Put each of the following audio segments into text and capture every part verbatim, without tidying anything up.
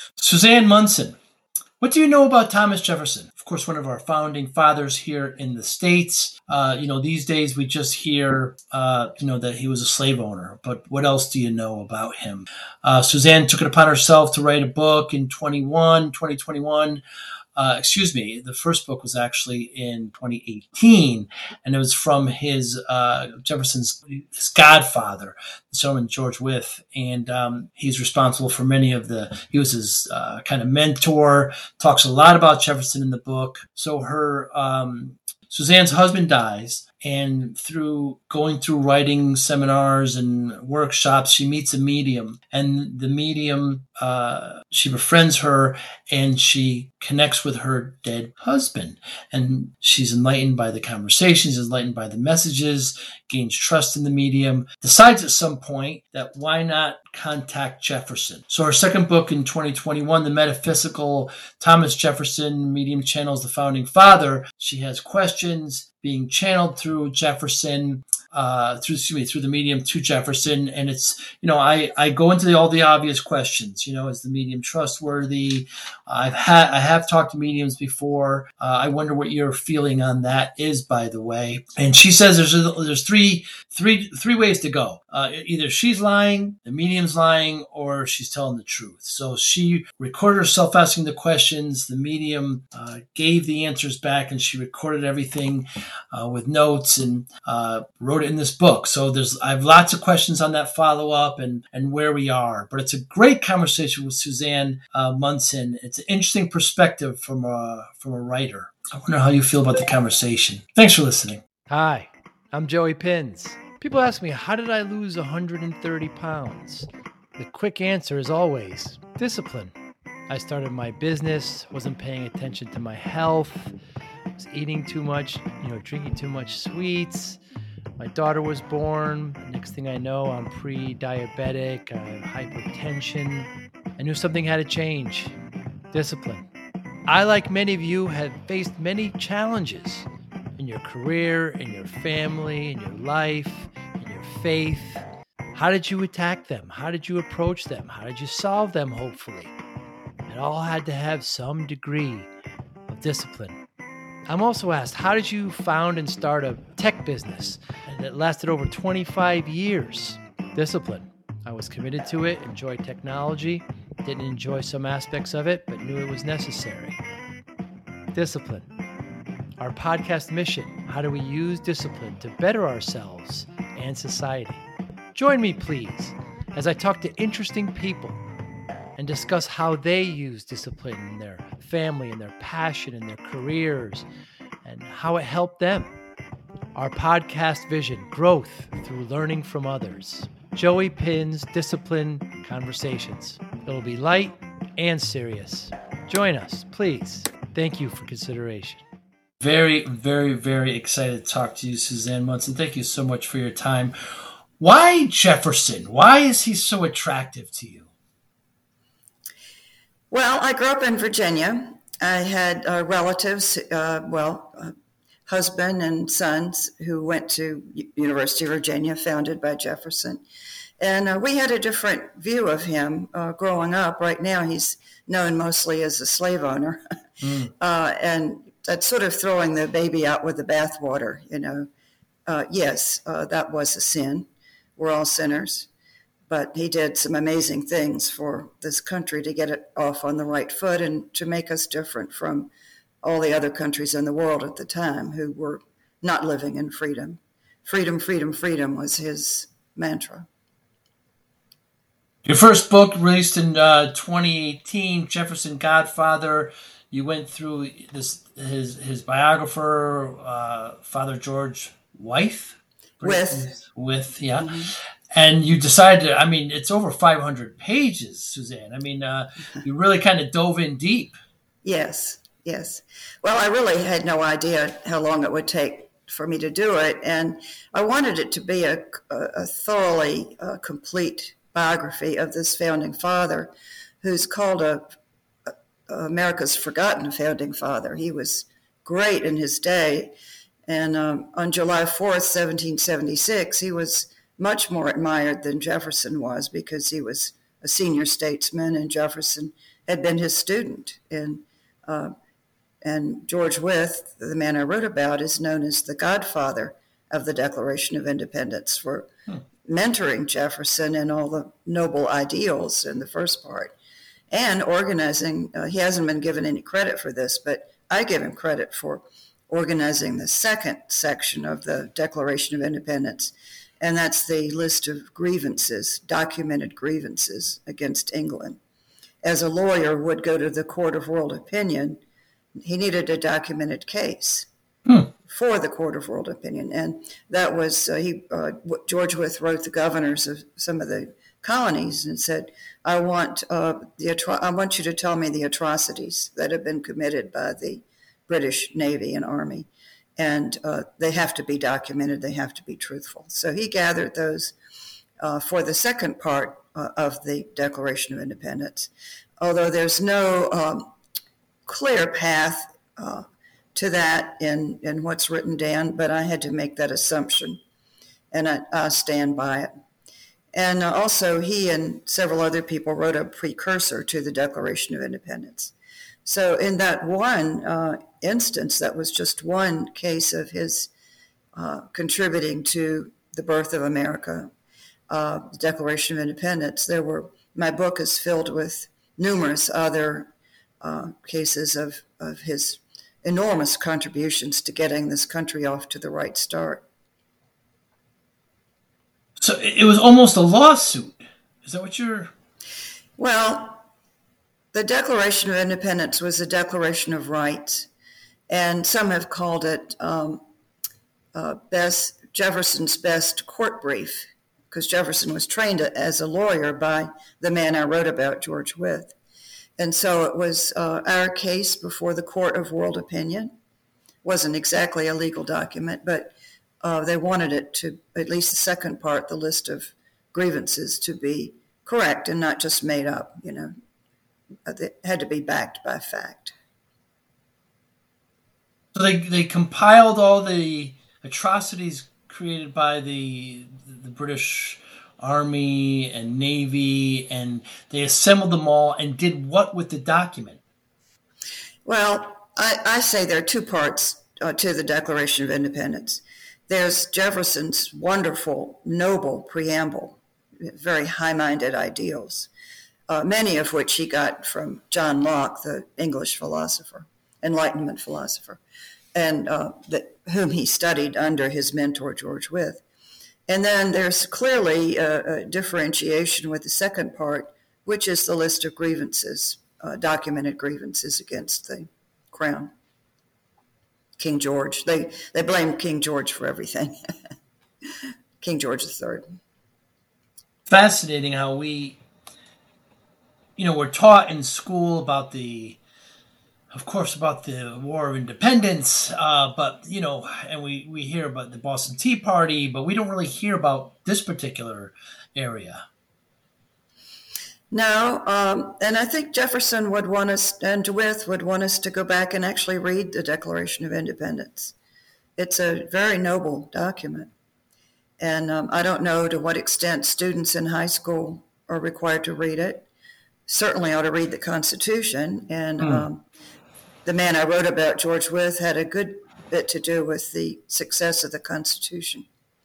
Suzanne Munson, what do you know about Thomas Jefferson? Of course, one of our founding fathers here in the States. Uh, you know, these days we just hear, uh, you know, that he was a slave owner. But what else do you know about him? Uh, Suzanne took it upon herself to write a book in twenty twenty-one. Uh, excuse me, the first book was actually in twenty eighteen, and it was from his uh, Jefferson's his godfather, the gentleman George Wythe, and um, he's responsible for many of the. He was his uh, kind of mentor. Talks a lot about Jefferson in the book. So her um, Suzanne's husband dies. And through going through writing seminars and workshops, she meets a medium, and the medium, uh, she befriends her, and she connects with her dead husband. And she's enlightened by the conversations, enlightened by the messages, gains trust in the medium, decides at some point that why not contact Jefferson. So her second book in twenty twenty-one, The Metaphysical Thomas Jefferson, Medium Channels the Founding Father, she has questions being channeled through Jefferson, uh, through excuse me, through the medium to Jefferson, and it's you know I, I go into the, all the obvious questions. You know, is the medium trustworthy? I've had I have talked to mediums before. Uh, I wonder what your feeling on that is, by the way. And she says there's a, there's three three three ways to go. Uh, either she's lying, the medium's lying, or she's telling the truth. So she recorded herself asking the questions. The medium uh, gave the answers back, and she recorded everything uh, with notes and uh, wrote it in this book. So there's I have lots of questions on that follow up and and where we are. But it's a great conversation with Suzanne uh, Munson. It's an interesting perspective from a from a writer. I wonder how you feel about the conversation. Thanks for listening. Hi, I'm Joey Pins. People ask me, how did I lose one hundred thirty pounds? The quick answer is always discipline. I started my business, wasn't paying attention to my health, was eating too much, you know, drinking too much sweets. My daughter was born. Next thing I know, I'm pre-diabetic, I have hypertension. I knew something had to change. Discipline. I, like many of you, have faced many challenges in your career, in your family, in your life, in your faith. How did you attack them? How did you approach them? How did you solve them, hopefully? It all had to have some degree of discipline. I'm also asked, how did you found and start a tech business that lasted over twenty-five years? Discipline. I was committed to it, enjoyed technology, didn't enjoy some aspects of it, but knew it was necessary. Discipline. Our podcast mission, how do we use discipline to better ourselves and society? Join me, please, as I talk to interesting people and discuss how they use discipline in their family and their passion and their careers and how it helped them. Our podcast vision, growth through learning from others. Joey Pins Discipline Conversations. It'll be light and serious. Join us, please. Thank you for consideration. Very, very, very excited to talk to you, Suzanne Munson. Thank you so much for your time. Why Jefferson? Why is he so attractive to you? Well, I grew up in Virginia. I had uh, relatives, uh, well, uh, husband and sons who went to U- University of Virginia, founded by Jefferson. And uh, we had a different view of him uh, growing up. Right now, he's known mostly as a slave owner. Mm. uh, and that's sort of throwing the baby out with the bathwater, you know. Uh, yes, uh, that was a sin. We're all sinners. But he did some amazing things for this country to get it off on the right foot and to make us different from all the other countries in the world at the time who were not living in freedom. Freedom, freedom, freedom was his mantra. Your first book released in uh, twenty eighteen, Jefferson Godfather. You went through this his his biographer, uh, Father George Wythe. With. With, yeah. Mm-hmm. And you decided, to, I mean, it's over five hundred pages, Suzanne. I mean, uh, you really kind of dove in deep. Yes, yes. Well, I really had no idea how long it would take for me to do it. And I wanted it to be a, a thoroughly uh, complete biography of this founding father who's called a, a, America's forgotten founding father. He was great in his day. And um, on July fourth, seventeen seventy-six, he was much more admired than Jefferson was because he was a senior statesman, and Jefferson had been his student. And, uh, and George Wythe, the man I wrote about, is known as the godfather of the Declaration of Independence for hmm. mentoring Jefferson in all the noble ideals in the first part and organizing. Uh, he hasn't been given any credit for this, but I give him credit for organizing the second section of the Declaration of Independence, and that's the list of grievances, documented grievances against England. As a lawyer would go to the Court of World Opinion, he needed a documented case hmm. for the Court of World Opinion, and that was uh, he. Uh, George Wythe wrote the governors of some of the colonies and said, "I want uh, the atro- I want you to tell me the atrocities that have been committed by the British Navy and Army, and uh, they have to be documented. They have to be truthful." So he gathered those uh, for the second part uh, of the Declaration of Independence, although there's no um, clear path uh, to that in, in what's written down, but I had to make that assumption, and I, I stand by it. And uh, also, he and several other people wrote a precursor to the Declaration of Independence. So in that one uh, instance, that was just one case of his uh, contributing to the birth of America, uh, the Declaration of Independence. There were, my book is filled with numerous other uh, cases of, of his enormous contributions to getting this country off to the right start. So it was almost a lawsuit. Is that what you're... Well, the Declaration of Independence was a declaration of rights, and some have called it um, uh, best Jefferson's best court brief, because Jefferson was trained as a lawyer by the man I wrote about, George Wythe. And so it was uh, our case before the Court of World Opinion. Wasn't exactly a legal document, but uh, they wanted it to, at least the second part, the list of grievances, to be correct and not just made up, you know. It had to be backed by fact. So they they compiled all the atrocities created by the the British Army and Navy, and they assembled them all and did what with the document? Well, I, I say there are two parts uh, to the Declaration of Independence. There's Jefferson's wonderful, noble preamble, very high-minded ideals, Uh, many of which he got from John Locke, the English philosopher, Enlightenment philosopher, and uh, the, whom he studied under his mentor, George Wythe. And then there's clearly a, a differentiation with the second part, which is the list of grievances, uh, documented grievances against the crown. King George. They, they blame King George for everything. King George the Third. Fascinating how we... You know, we're taught in school about the, of course, about the War of Independence, uh, but, you know, and we, we hear about the Boston Tea Party, but we don't really hear about this particular area. No, um, and I think Jefferson would want us, and Wythe would want us to go back and actually read the Declaration of Independence. It's a very noble document. And um, I don't know to what extent students in high school are required to read it. Certainly ought to read the Constitution, and mm. um, the man I wrote about, George Wythe, had a good bit to do with the success of the Constitution.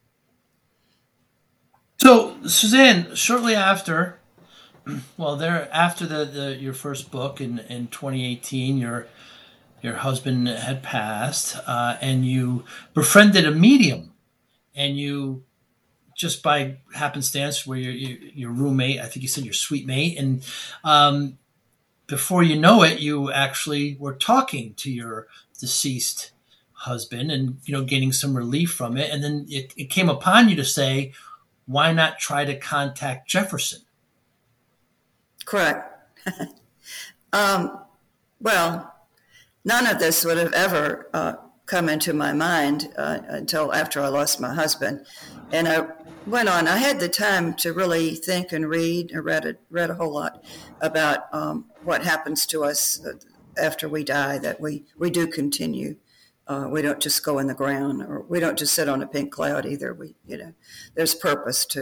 So, Suzanne, shortly after, well, there after the, the your first book in, in twenty eighteen, your your husband had passed, uh, and you befriended a medium, and you, just by happenstance, where your your roommate, I think you said your sweet mate, and um, before you know it, you actually were talking to your deceased husband, and you know, getting some relief from it, and then it, it came upon you to say, why not try to contact Jefferson? Correct. um, well, none of this would have ever uh, come into my mind uh, until after I lost my husband. And I went on. I had the time to really think and read. I read a, read a whole lot about um, what happens to us after we die, that we, we do continue. Uh, we don't just go in the ground, or we don't just sit on a pink cloud either. We, you know, there's purpose to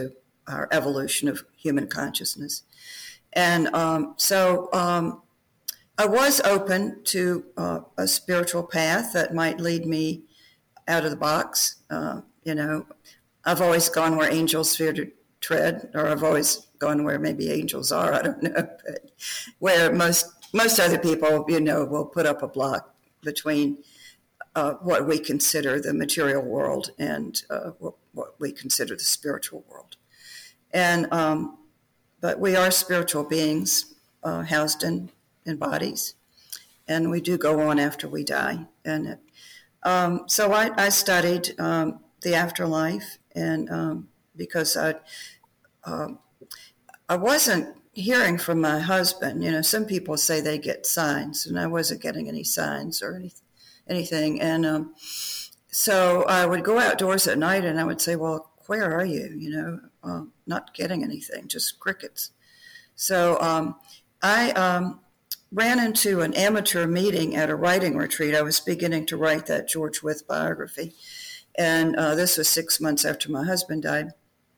our evolution of human consciousness. And um, so um, I was open to uh, a spiritual path that might lead me out of the box. Uh, you know, I've always gone where angels fear to tread, or I've always gone where maybe angels are, I don't know, but where most most other people, you know, will put up a block between uh, what we consider the material world and uh, what, what we consider the spiritual world. And um, but we are spiritual beings uh, housed in, in bodies, and we do go on after we die. And um, so I, I studied um, the afterlife, and um, because I um, I wasn't hearing from my husband. You know, some people say they get signs, and I wasn't getting any signs or any, anything. And um, so I would go outdoors at night, and I would say, well, where are you? You know, uh, not getting anything, just crickets. So um, I um, ran into an amateur meeting at a writing retreat. I was beginning to write that George Wythe biography. And uh, this was six months after my husband died.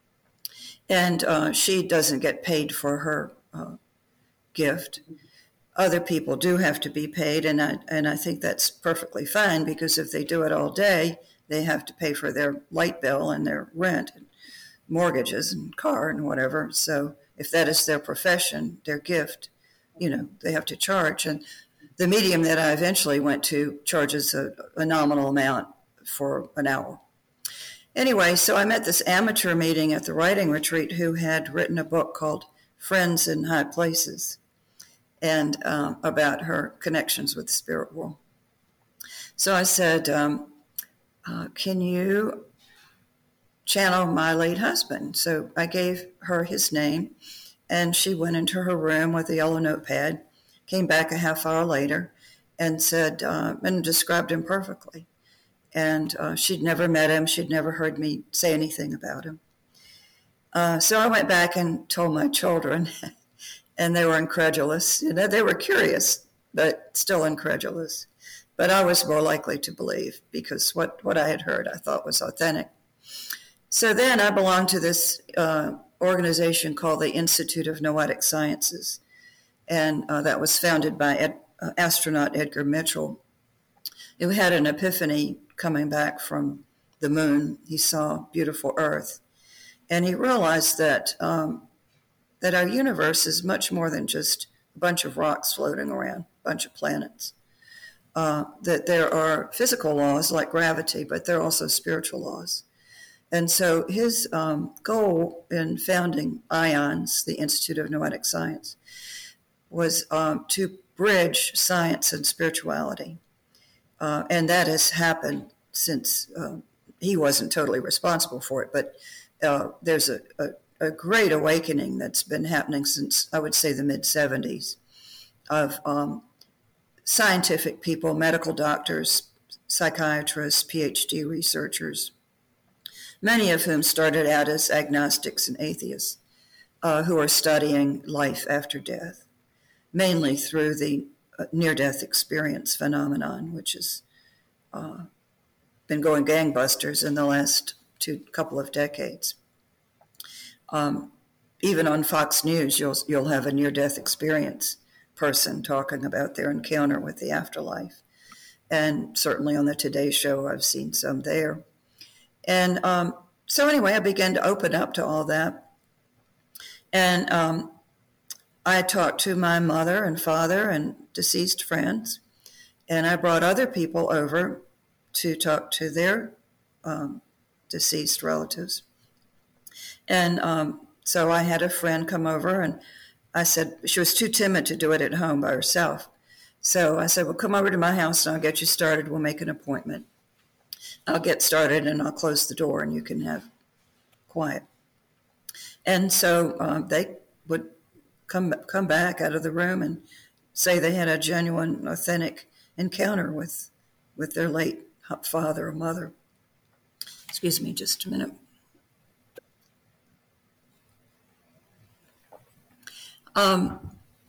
And uh, she doesn't get paid for her uh, gift. Other people do have to be paid, and I, and I think that's perfectly fine, because if they do it all day, they have to pay for their light bill and their rent and mortgages and car and whatever. So if that is their profession, their gift, you know, they have to charge. And the medium that I eventually went to charges a, a nominal amount for an hour. Anyway, so I met this amateur meeting at the writing retreat who had written a book called Friends in High Places, and um, about her connections with the spirit world. So I said, um, uh, can you channel my late husband? So I gave her his name, and she went into her room with a yellow notepad, came back a half hour later, and said, uh, and described him perfectly. And uh, she'd never met him. She'd never heard me say anything about him. Uh, so I went back and told my children, and they were incredulous. You know, they were curious, but still incredulous. But I was more likely to believe, because what, what I had heard I thought was authentic. So then I belonged to this uh, organization called the Institute of Noetic Sciences, and uh, that was founded by Ed, uh, astronaut Edgar Mitchell, who had an epiphany coming back from the moon. He saw beautiful Earth, and he realized that um, that our universe is much more than just a bunch of rocks floating around, a bunch of planets. Uh, that there are physical laws like gravity, but there are also spiritual laws. And so his um, goal in founding IONS, the Institute of Noetic Science, was um, to bridge science and spirituality. Uh, and that has happened since uh, he wasn't totally responsible for it, but uh, there's a, a, a great awakening that's been happening since, I would say, the mid-seventies of um, scientific people, medical doctors, psychiatrists, P H D researchers, many of whom started out as agnostics and atheists, uh, who are studying life after death, mainly through the near-death experience phenomenon, which has uh, been going gangbusters in the last two couple of decades. Um, even on Fox News, you'll you'll have a near-death experience person talking about their encounter with the afterlife, and certainly on the Today Show, I've seen some there. And um, so anyway, I began to open up to all that, and um, I talked to my mother and father and deceased friends, and I brought other people over to talk to their um, deceased relatives. And um, so I had a friend come over, and I said, she was too timid to do it at home by herself. So I said, well, come over to my house and I'll get you started. We'll make an appointment. I'll get started and I'll close the door and you can have quiet. And so um, they would come come back out of the room and say they had a genuine, authentic encounter with with their late father or mother. Excuse me just a minute. Um,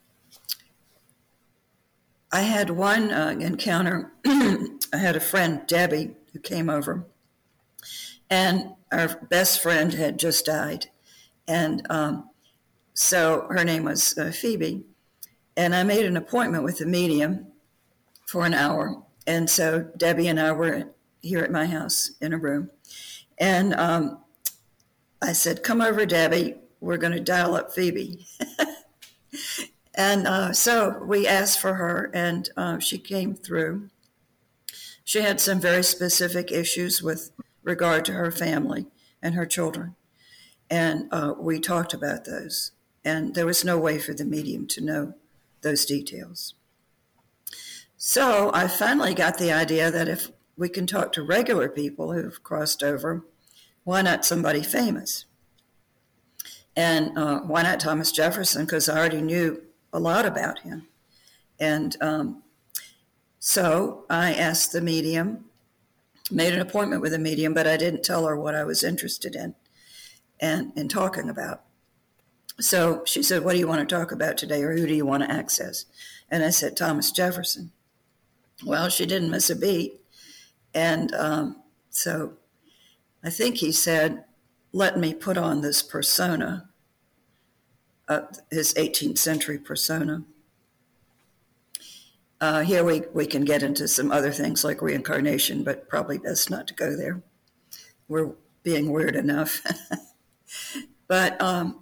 I had one uh, encounter. I had a friend, Debbie, who came over, and our best friend had just died. And um, so her name was uh, Phoebe. And I made an appointment with the medium for an hour. And so Debbie and I were here at my house in a room. And um, I said, come over, Debbie. We're going to dial up Phoebe. And uh, so we asked for her, and uh, she came through. She had some very specific issues with regard to her family and her children. And uh, we talked about those. And there was no way for the medium to know those details. So I finally got the idea that if we can talk to regular people who've crossed over, why not somebody famous? And uh, why not Thomas Jefferson? Because I already knew a lot about him. And um, so I asked the medium, made an appointment with the medium, but I didn't tell her what I was interested in and in talking about. So she said, what do you want to talk about today, or who do you want to access? And I said, Thomas Jefferson. Well, she didn't miss a beat. And um, so I think he said, let me put on this persona, uh, his eighteenth century persona. Uh, here we, we can get into some other things like reincarnation, but probably best not to go there. We're being weird enough. But um,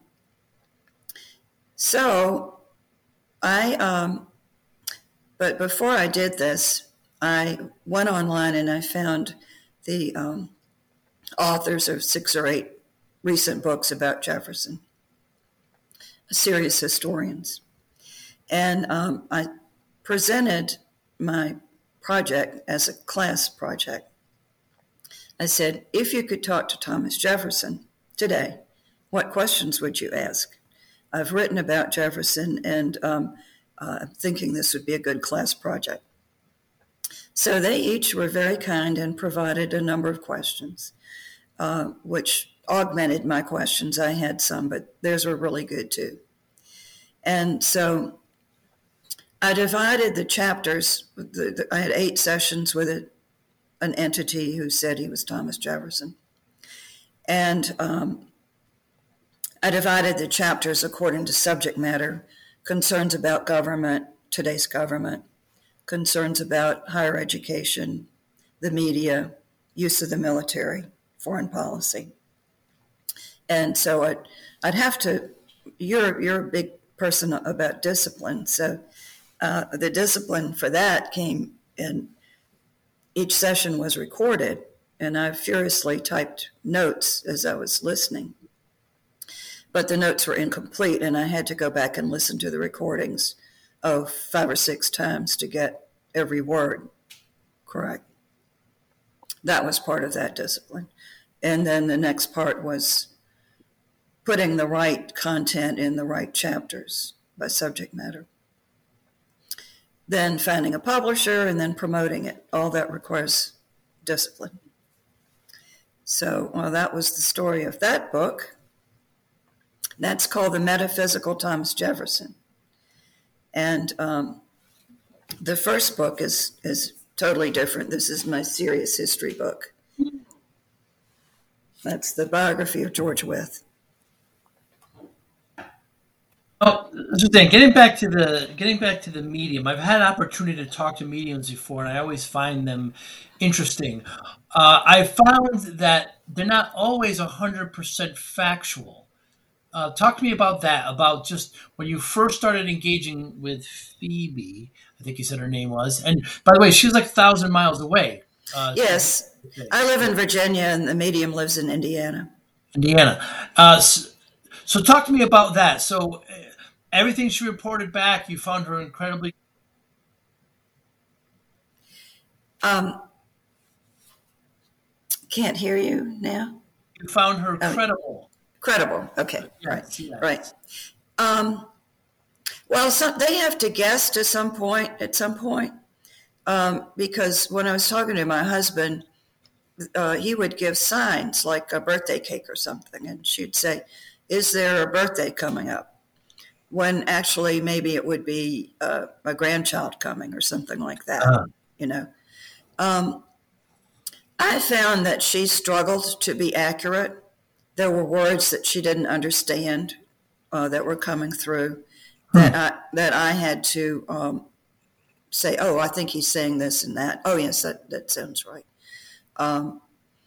so I, um, but before I did this, I went online and I found the um, authors of six or eight recent books about Jefferson, serious historians. And um, I presented my project as a class project. I said, if you could talk to Thomas Jefferson today, what questions would you ask? I've written about Jefferson, and um, uh, I'm thinking this would be a good class project. So they each were very kind and provided a number of questions, uh, which augmented my questions. I had some, but theirs were really good too. And so I divided the chapters. The, the, I had eight sessions with a, an entity who said he was Thomas Jefferson. And um, I divided the chapters according to subject matter: concerns about government, today's government; concerns about higher education, the media, use of the military, foreign policy. And so I'd, I'd have to, you're, you're a big person about discipline. So uh, the discipline for that came in, each session was recorded, and I furiously typed notes as I was listening. But the notes were incomplete, and I had to go back and listen to the recordings of five or six times to get every word correct. That was part of that discipline. And then the next part was putting the right content in the right chapters by subject matter. Then finding a publisher and then promoting it. All that requires discipline. So, well, that was the story of that book. That's called The Metaphysical Thomas Jefferson. And um, the first book is, is totally different. This is my serious history book. That's the biography of George Wythe. Oh, so then getting back to the getting back to the medium, I've had an opportunity to talk to mediums before, and I always find them interesting. Uh, I found that they're not always one hundred percent factual. Uh, talk to me about that, about just when you first started engaging with Phoebe, I think you said her name was. And by the way, she's like a thousand miles away. Uh, yes. So, I live in Virginia, and the medium lives in Indiana. Indiana. Uh, so, so talk to me about that. So uh, everything she reported back, you found her incredibly... Um, can't hear you now. You found her oh. credible. Credible. Okay. Yes, right. yes. Right. Um, well, so they have to guess to some point, at some point, um, because when I was talking to my husband, uh, he would give signs like a birthday cake or something. And she'd say, is there a birthday coming up? When actually maybe it would be uh, a grandchild coming or something like that, uh-huh. you know. Um, I found that she struggled to be accurate. there were words that she didn't understand uh, that were coming through that hmm. I that I had to um, say, oh, I think he's saying this and that. Oh, yes, that, that sounds right. Um,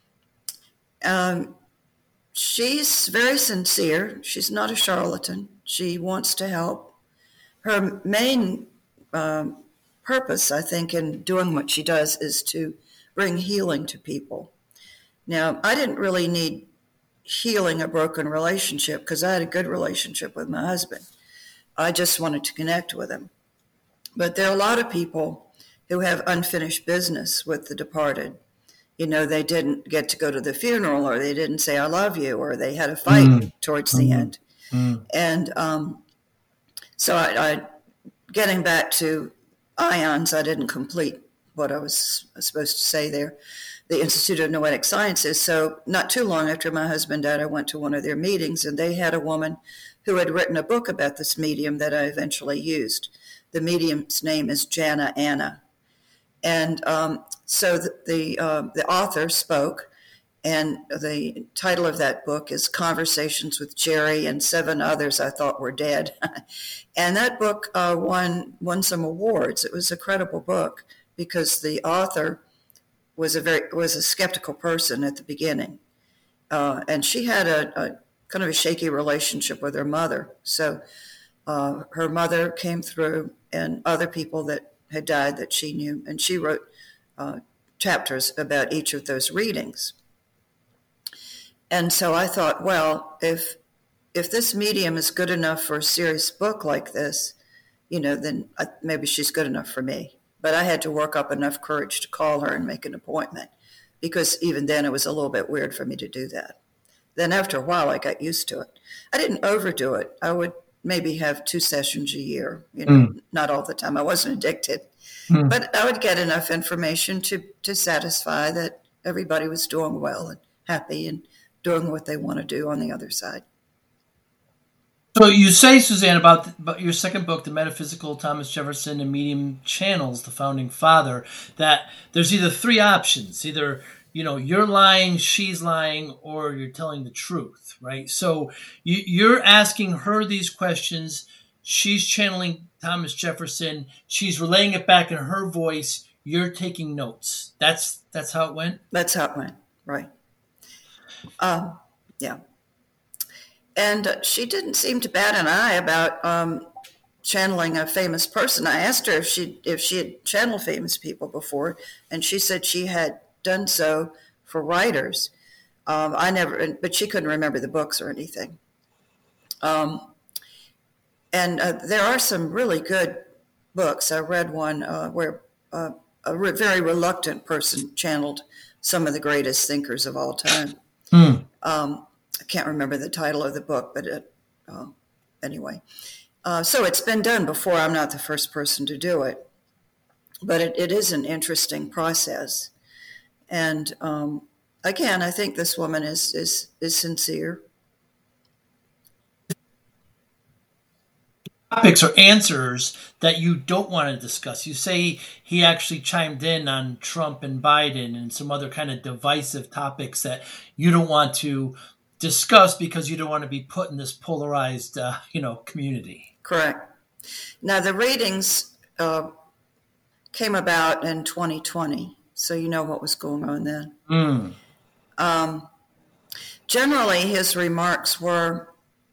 um, she's very sincere. She's not a charlatan. She wants to help. Her main um, purpose, I think, in doing what she does is to bring healing to people. Now, I didn't really need healing a broken relationship because I had a good relationship with my husband. I just wanted to connect with him. But there are a lot of people who have unfinished business with the departed. You know, they didn't get to go to the funeral, or they didn't say, I love you, or they had a fight mm. towards mm. the end. Mm. And um, so I, I, getting back to IONS, I didn't complete what I was supposed to say there, the Institute of Noetic Sciences. So not too long after my husband died, I went to one of their meetings, and they had a woman who had written a book about this medium that I eventually used. The medium's name is Jana Anna. And um, so the the, uh, the author spoke, and the title of that book is Conversations with Jerry and Seven Others I Thought Were Dead. And that book uh, won won some awards. It was a credible book because the author was a very was a skeptical person at the beginning, uh, and she had a, a kind of a shaky relationship with her mother. So uh, her mother came through, and other people that had died that she knew, and she wrote uh, chapters about each of those readings. And so I thought, well, if if this medium is good enough for a serious book like this, you know, then I, maybe she's good enough for me. But I had to work up enough courage to call her and make an appointment, because even then it was a little bit weird for me to do that. Then after a while, I got used to it. I didn't overdo it. I would maybe have two sessions a year, you know, mm. not all the time. I wasn't addicted. Mm. But I would get enough information to, to satisfy that everybody was doing well and happy and doing what they want to do on the other side. So you say, Suzanne, about, about your second book, The Metaphysical Thomas Jefferson and Medium Channels, the Founding Father, that there's either three options. Either, you know, you're lying, she's lying, or you're telling the truth, right? So you, you're asking her these questions. She's channeling Thomas Jefferson. She's relaying it back in her voice. You're taking notes. That's that's how it went? That's how it went, right. Um, yeah. And uh, she didn't seem to bat an eye about um, channeling a famous person. I asked her if she if she had channeled famous people before, and she said she had done so for writers. Um, I never, but she couldn't remember the books or anything. Um, and uh, there are some really good books. I read one uh, where uh, a re- very reluctant person channeled some of the greatest thinkers of all time. Mm. Um, I can't remember the title of the book, but it, uh, anyway. Uh, so it's been done before. I'm not the first person to do it. But it, it is an interesting process. And um, again, I think this woman is, is, is sincere. Topics or answers that you don't want to discuss. You say he actually chimed in on Trump and Biden and some other kind of divisive topics that you don't want to discuss because you don't want to be put in this polarized, uh, you know, community. Correct. Now, the ratings uh, came about in twenty twenty, so you know what was going on then. Mm. Um, generally, his remarks were,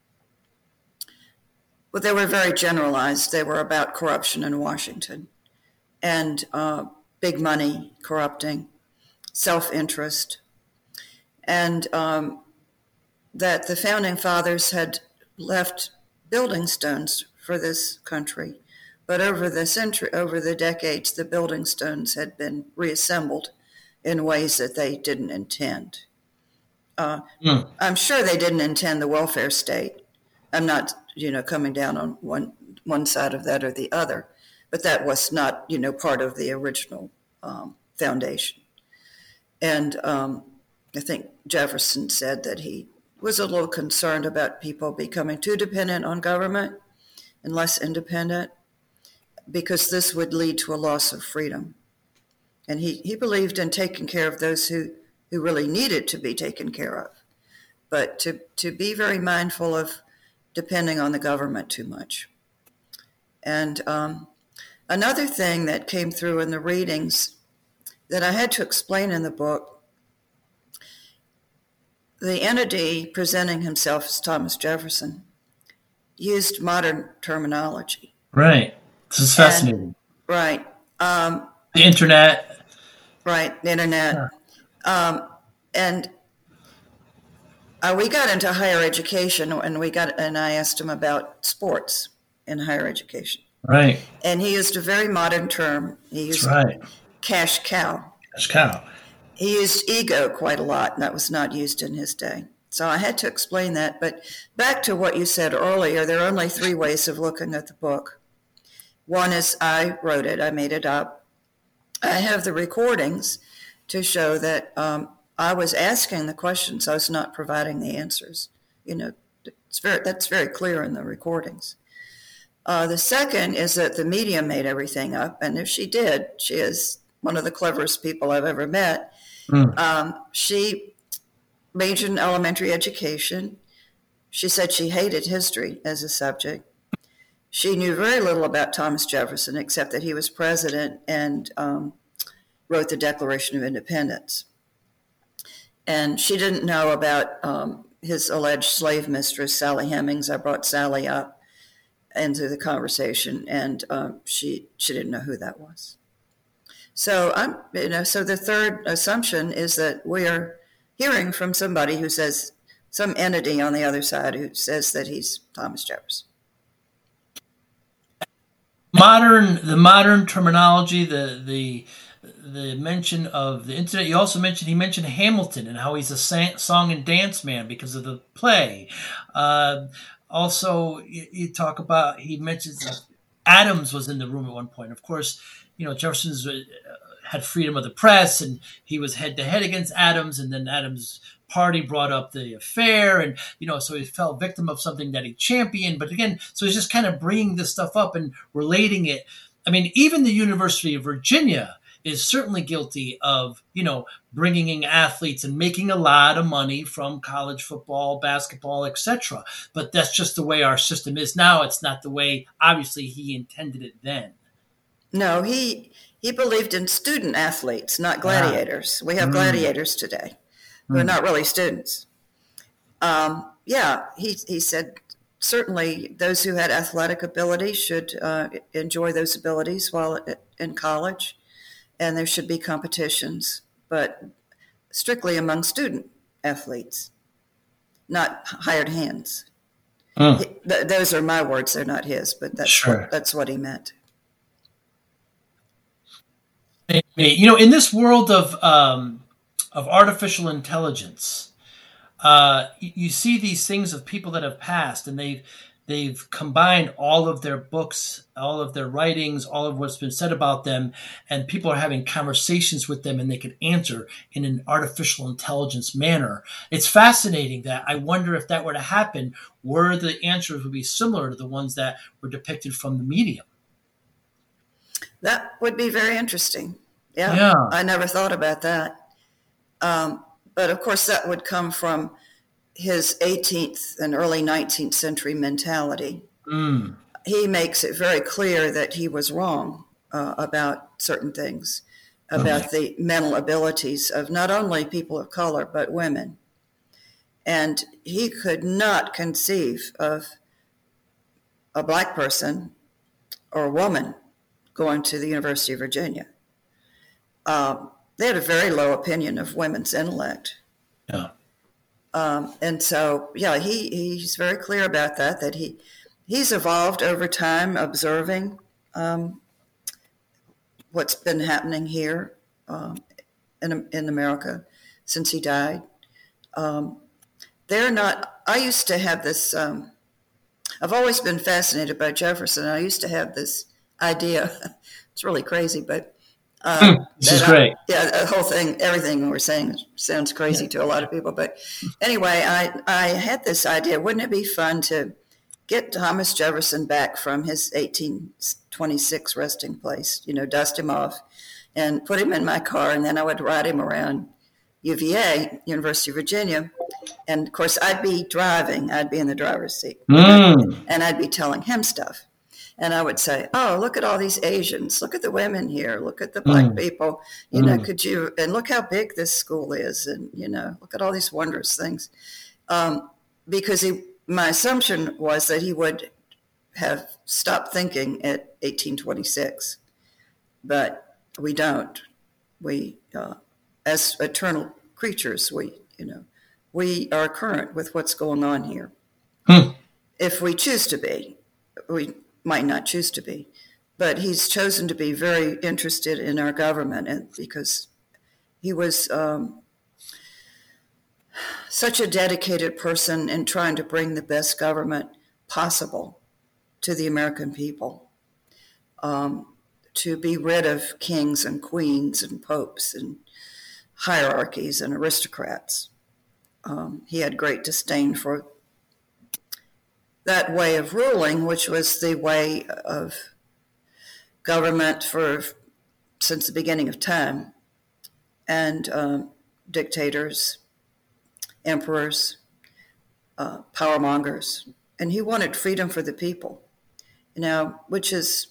well, they were very generalized. They were about corruption in Washington and uh, big money corrupting, self-interest, and um, that the Founding Fathers had left building stones for this country. But over the century, over the decades, the building stones had been reassembled in ways that they didn't intend. Uh, mm. I'm sure they didn't intend the welfare state. I'm not, you know, coming down on one one side of that or the other, but that was not, you know, part of the original um, foundation. And um, I think Jefferson said that he was a little concerned about people becoming too dependent on government and less independent, because this would lead to a loss of freedom. And he, he believed in taking care of those who, who really needed to be taken care of. but to, to be very mindful of depending on the government too much. And um, another thing that came through in the readings that I had to explain in the book, the entity presenting himself as Thomas Jefferson used modern terminology. Right. This is fascinating. And, right. Um, the internet. Right, the internet. Yeah. Um, and uh, we got into higher education, and we got, and I asked him about sports in higher education. Right. And he used a very modern term. He used That's right. cash cow. Cash cow. He used ego quite a lot, and that was not used in his day. So I had to explain that. But back to what you said earlier, there are only three ways of looking at the book. One is I wrote it, I made it up. I have the recordings to show that um, I was asking the questions, I was not providing the answers. You know, it's very, that's very clear in the recordings. Uh, the second is that the media made everything up, and if she did, she is one of the cleverest people I've ever met. Mm. Um, she majored in elementary education. She said she hated history as a subject. She knew very little about Thomas Jefferson, except that he was president and um, wrote the Declaration of Independence. And she didn't know about um, his alleged slave mistress, Sally Hemings. I brought Sally up into the conversation, and um, she she didn't know who that was. So I'm, you know, so the third assumption is that we are hearing from somebody who says, some entity on the other side who says that he's Thomas Jefferson. Modern, the modern terminology, the the the mention of the internet. You also mentioned he mentioned Hamilton and how he's a sang, song and dance man because of the play. Uh, also, you, you talk about he mentions uh, Adams was in the room at one point. Of course, you know Jefferson's uh, had freedom of the press, and he was head to head against Adams, and then Adams' party brought up the affair, and you know, so he fell victim of something that he championed. But again, so he's just kind of bringing this stuff up and relating it. I mean, even the University of Virginia is certainly guilty of, you know, bringing in athletes and making a lot of money from college football, basketball, et cetera. But that's just the way our system is now. It's not the way, obviously, he intended it then. No, he he believed in student athletes, not gladiators. Ah. We have mm. gladiators today who mm. are not really students. Um, yeah, he he said certainly those who had athletic ability should uh, enjoy those abilities while in college. And there should be competitions, but strictly among student athletes, not hired hands. Mm. He, th- those are my words; they're not his, but that's sure. what, that's what he meant. You know, in this world of um, of artificial intelligence, uh, you, you see these things of people that have passed, and they've They've combined all of their books, all of their writings, all of what's been said about them, and people are having conversations with them, and they can answer in an artificial intelligence manner. It's fascinating that I wonder if that were to happen, where the answers would be similar to the ones that were depicted from the medium. That would be very interesting. Yeah, yeah. I never thought about that. Um, but of course, that would come from his eighteenth and early nineteenth century mentality. Mm. He makes it very clear that he was wrong uh, about certain things, about okay. the mental abilities of not only people of color, but women. And he could not conceive of a black person or a woman going to the University of Virginia. Um, they had a very low opinion of women's intellect. Yeah. Um, and so, yeah, he, he's very clear about that, that he he's evolved over time observing um, what's been happening here um, in, in America since he died. Um, they're not, I used to have this, um, I've always been fascinated by Jefferson. I used to have this idea, it's really crazy, but Uh, this is great. I, yeah, the whole thing, everything we're saying sounds crazy yeah. to a lot of people. But anyway, I, I had this idea. Wouldn't it be fun to get Thomas Jefferson back from his eighteen twenty-six resting place, you know, dust him off and put him in my car, and then I would ride him around U V A, University of Virginia. And of course, I'd be driving, I'd be in the driver's seat, Mm. and I'd be telling him stuff. And I would say, oh, look at all these Asians. Look at the women here. Look at the black Mm. people. You know, Mm. could you, and look how big this school is. And, you know, look at all these wondrous things. Um, because he, my assumption was that he would have stopped thinking at eighteen twenty-six. But we don't. We, uh, as eternal creatures, we, you know, we are current with what's going on here. Hmm. If we choose to be, we might not choose to be, but he's chosen to be very interested in our government, and because he was um, such a dedicated person in trying to bring the best government possible to the American people, um, to be rid of kings and queens and popes and hierarchies and aristocrats. Um, he had great disdain for that way of ruling, which was the way of government for since the beginning of time, and um, dictators, emperors, uh, power mongers, and he wanted freedom for the people. Now, which is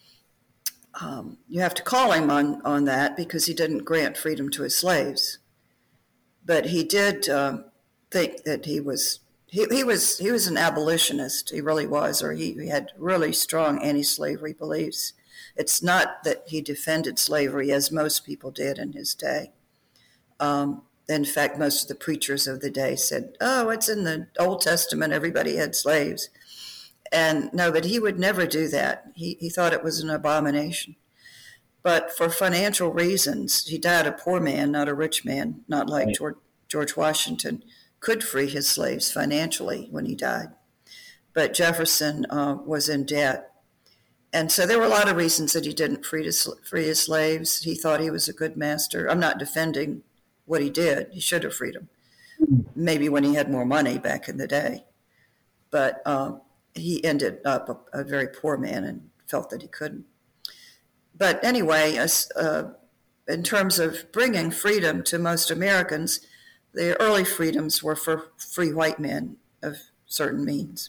um, you have to call him on on that, because he didn't grant freedom to his slaves, but he did um, think that he was. He, he was he was an abolitionist. He really was, or he, he had really strong anti-slavery beliefs. It's not that he defended slavery as most people did in his day. Um, in fact, most of the preachers of the day said, "Oh, it's in the Old Testament. Everybody had slaves." And no, but he would never do that. He he thought it was an abomination. But for financial reasons, he died a poor man, not a rich man, not like Right. George, George Washington could free his slaves financially when he died. But Jefferson uh, was in debt. And so there were a lot of reasons that he didn't free his, free his slaves. He thought he was a good master. I'm not defending what he did. He should have freed them, maybe when he had more money back in the day. But um, he ended up a, a very poor man and felt that he couldn't. But anyway, as, uh, in terms of bringing freedom to most Americans, the early freedoms were for free white men of certain means.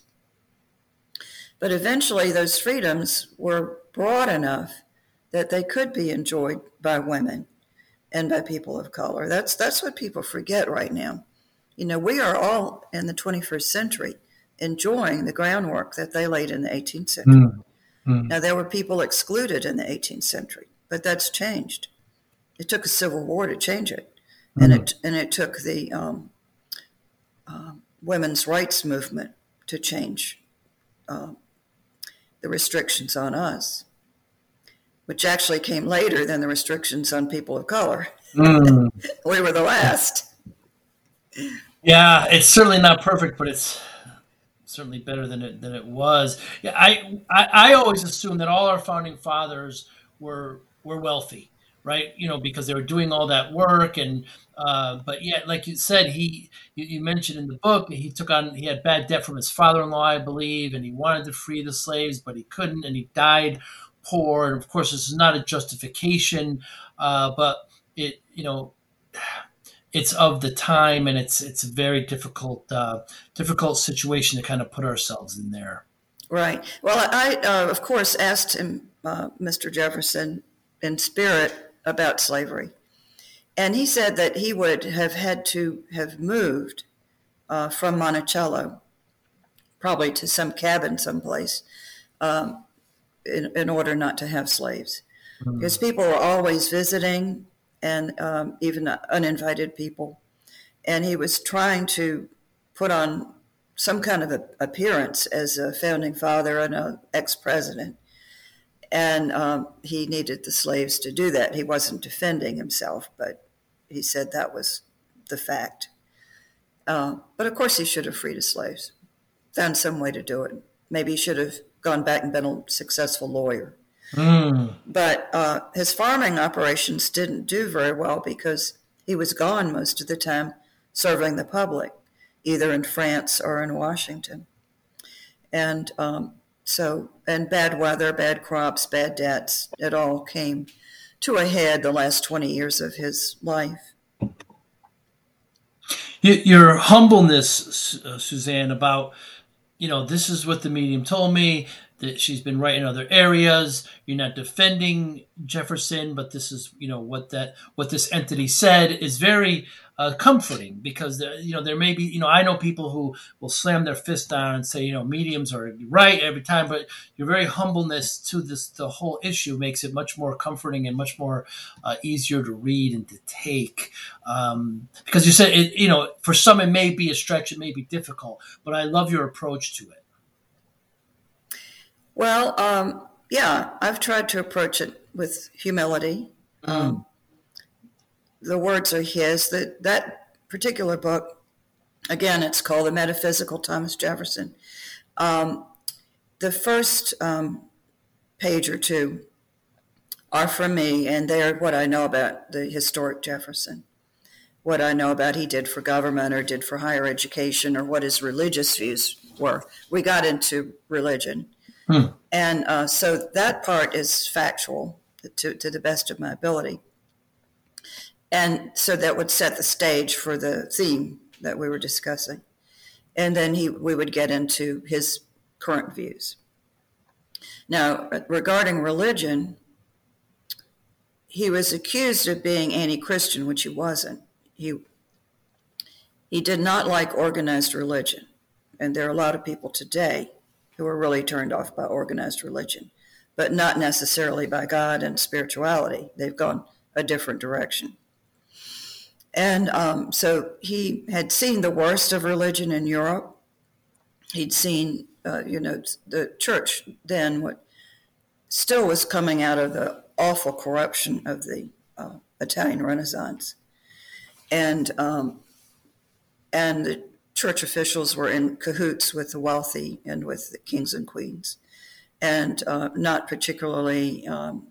But eventually those freedoms were broad enough that they could be enjoyed by women and by people of color. That's that's what people forget right now. You know, we are all in the twenty-first century enjoying the groundwork that they laid in the eighteenth century. Mm. Mm. Now, there were people excluded in the eighteenth century, but that's changed. It took a civil war to change it. And Mm. it and it took the um, uh, women's rights movement to change uh, the restrictions on us, which actually came later than the restrictions on people of color. Mm. We were the last. Yeah, it's certainly not perfect, but it's certainly better than it than it was. Yeah, I, I I always assumed that all our founding fathers were were wealthy, right? You know, because they were doing all that work, and uh, but yet, like you said, he you, you mentioned in the book, he took on he had bad debt from his father-in-law, I believe, and he wanted to free the slaves, but he couldn't, and he died poor. And of course, this is not a justification, uh, but it you know. It's of the time, and it's it's a very difficult uh, difficult situation to kind of put ourselves in there. Right. Well, I, uh, of course, asked him, uh, Mister Jefferson, in spirit about slavery. And he said that he would have had to have moved uh, from Monticello, probably to some cabin someplace, um, in, in order not to have slaves. Mm. Because people were always visiting, and um, even uninvited people. And he was trying to put on some kind of a, appearance as a founding father and an ex-president. And um, he needed the slaves to do that. He wasn't defending himself, but he said that was the fact. Uh, but of course he should have freed his slaves, found some way to do it. Maybe he should have gone back and been a successful lawyer. Mm. But uh, his farming operations didn't do very well because he was gone most of the time serving the public, either in France or in Washington. And um, so, and bad weather, bad crops, bad debts, it all came to a head the last twenty years of his life. your humbleness, uh, Suzanne, about, you know, this is what the medium told me, that she's been right in other areas. You're not defending Jefferson, but this is, you know, what that what this entity said is very uh, comforting, because there, you know, there may be, you know, I know people who will slam their fist down and say, you know, mediums are right every time, but your very humbleness to this, the whole issue, makes it much more comforting and much more uh, easier to read and to take. Um, because you said, it, you know, for some it may be a stretch, it may be difficult, but I love your approach to it. Well, um, yeah, I've tried to approach it with humility. Mm. Um, the words are his. That that particular book, again, it's called The Metaphysical Thomas Jefferson. Um, the first um, page or two are from me, and they're what I know about the historic Jefferson, what I know about he did for government or did for higher education, or what his religious views were. We got into religion. Hmm. And uh, so that part is factual to, to the best of my ability. And so that would set the stage for the theme that we were discussing. And then he, we would get into his current views. Now, regarding religion, he was accused of being anti-Christian, which he wasn't. He, he did not like organized religion. And there are a lot of people today who are really turned off by organized religion, but not necessarily by God and spirituality. They've gone a different direction. And um, so he had seen the worst of religion in Europe. He'd seen, uh, you know, the church then what still was coming out of the awful corruption of the uh, Italian Renaissance. And, um, and the church officials were in cahoots with the wealthy and with the kings and queens, and uh, not particularly um,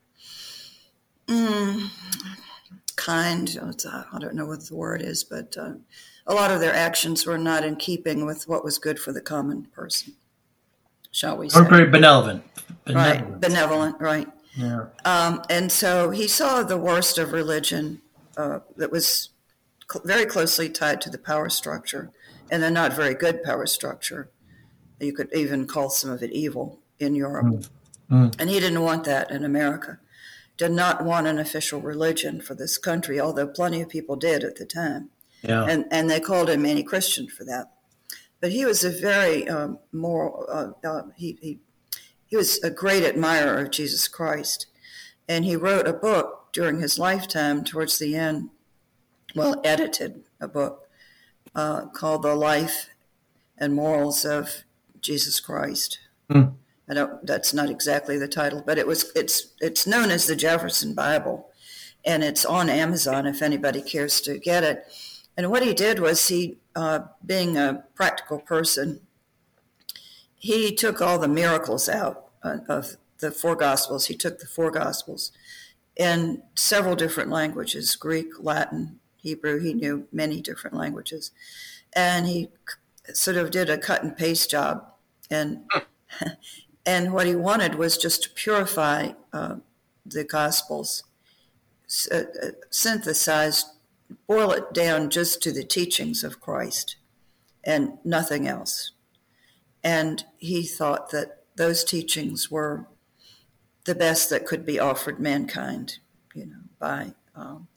mm, kind. I don't know what the word is, but uh, a lot of their actions were not in keeping with what was good for the common person, shall we say. Or very benevolent. benevolent. Right, benevolent, right. Yeah. Um, and so he saw the worst of religion uh, that was very closely tied to the power structure, and a not very good power structure. You could even call some of it evil in Europe. Mm. Mm. And he didn't want that in America. Did not want an official religion for this country, although plenty of people did at the time. Yeah. And and they called him anti-Christian for that. But he was a very um, moral, uh, uh, he, he, he was a great admirer of Jesus Christ. And he wrote a book during his lifetime towards the end, well, edited a book uh, called The Life and Morals of Jesus Christ. Mm. I don't, that's not exactly the title, but it was, it's, it's known as the Jefferson Bible, and it's on Amazon if anybody cares to get it. And what he did was he, uh, being a practical person, he took all the miracles out uh, of the four Gospels. He took the four Gospels in several different languages, Greek, Latin, Hebrew. He knew many different languages. And he sort of did a cut and paste job. And and what he wanted was just to purify uh, the Gospels, uh, synthesize, boil it down just to the teachings of Christ and nothing else. And he thought that those teachings were the best that could be offered mankind, you know, by um,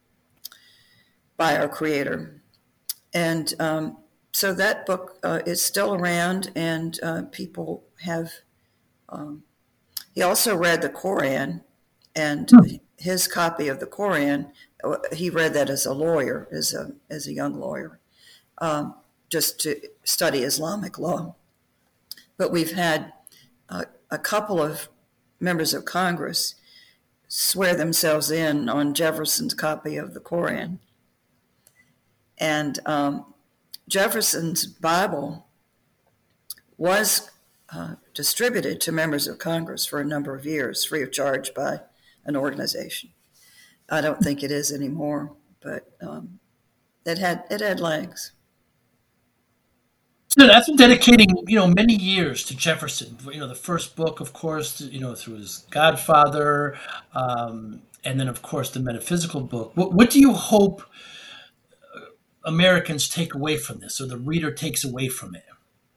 by our Creator. And um, so that book uh, is still around, and uh, people have. Um, he also read the Koran, and hmm. his copy of the Koran, he read that as a lawyer, as a as a young lawyer, um, just to study Islamic law. But we've had uh, a couple of members of Congress swear themselves in on Jefferson's copy of the Koran. And um, Jefferson's Bible was uh, distributed to members of Congress for a number of years, free of charge by an organization. I don't think it is anymore, but um, it had it had legs. So after dedicating, you know, many years to Jefferson, you know, the first book, of course, you know, through his godfather, um, and then, of course, the metaphysical book. What, what do you hope Americans take away from this, or the reader takes away from it?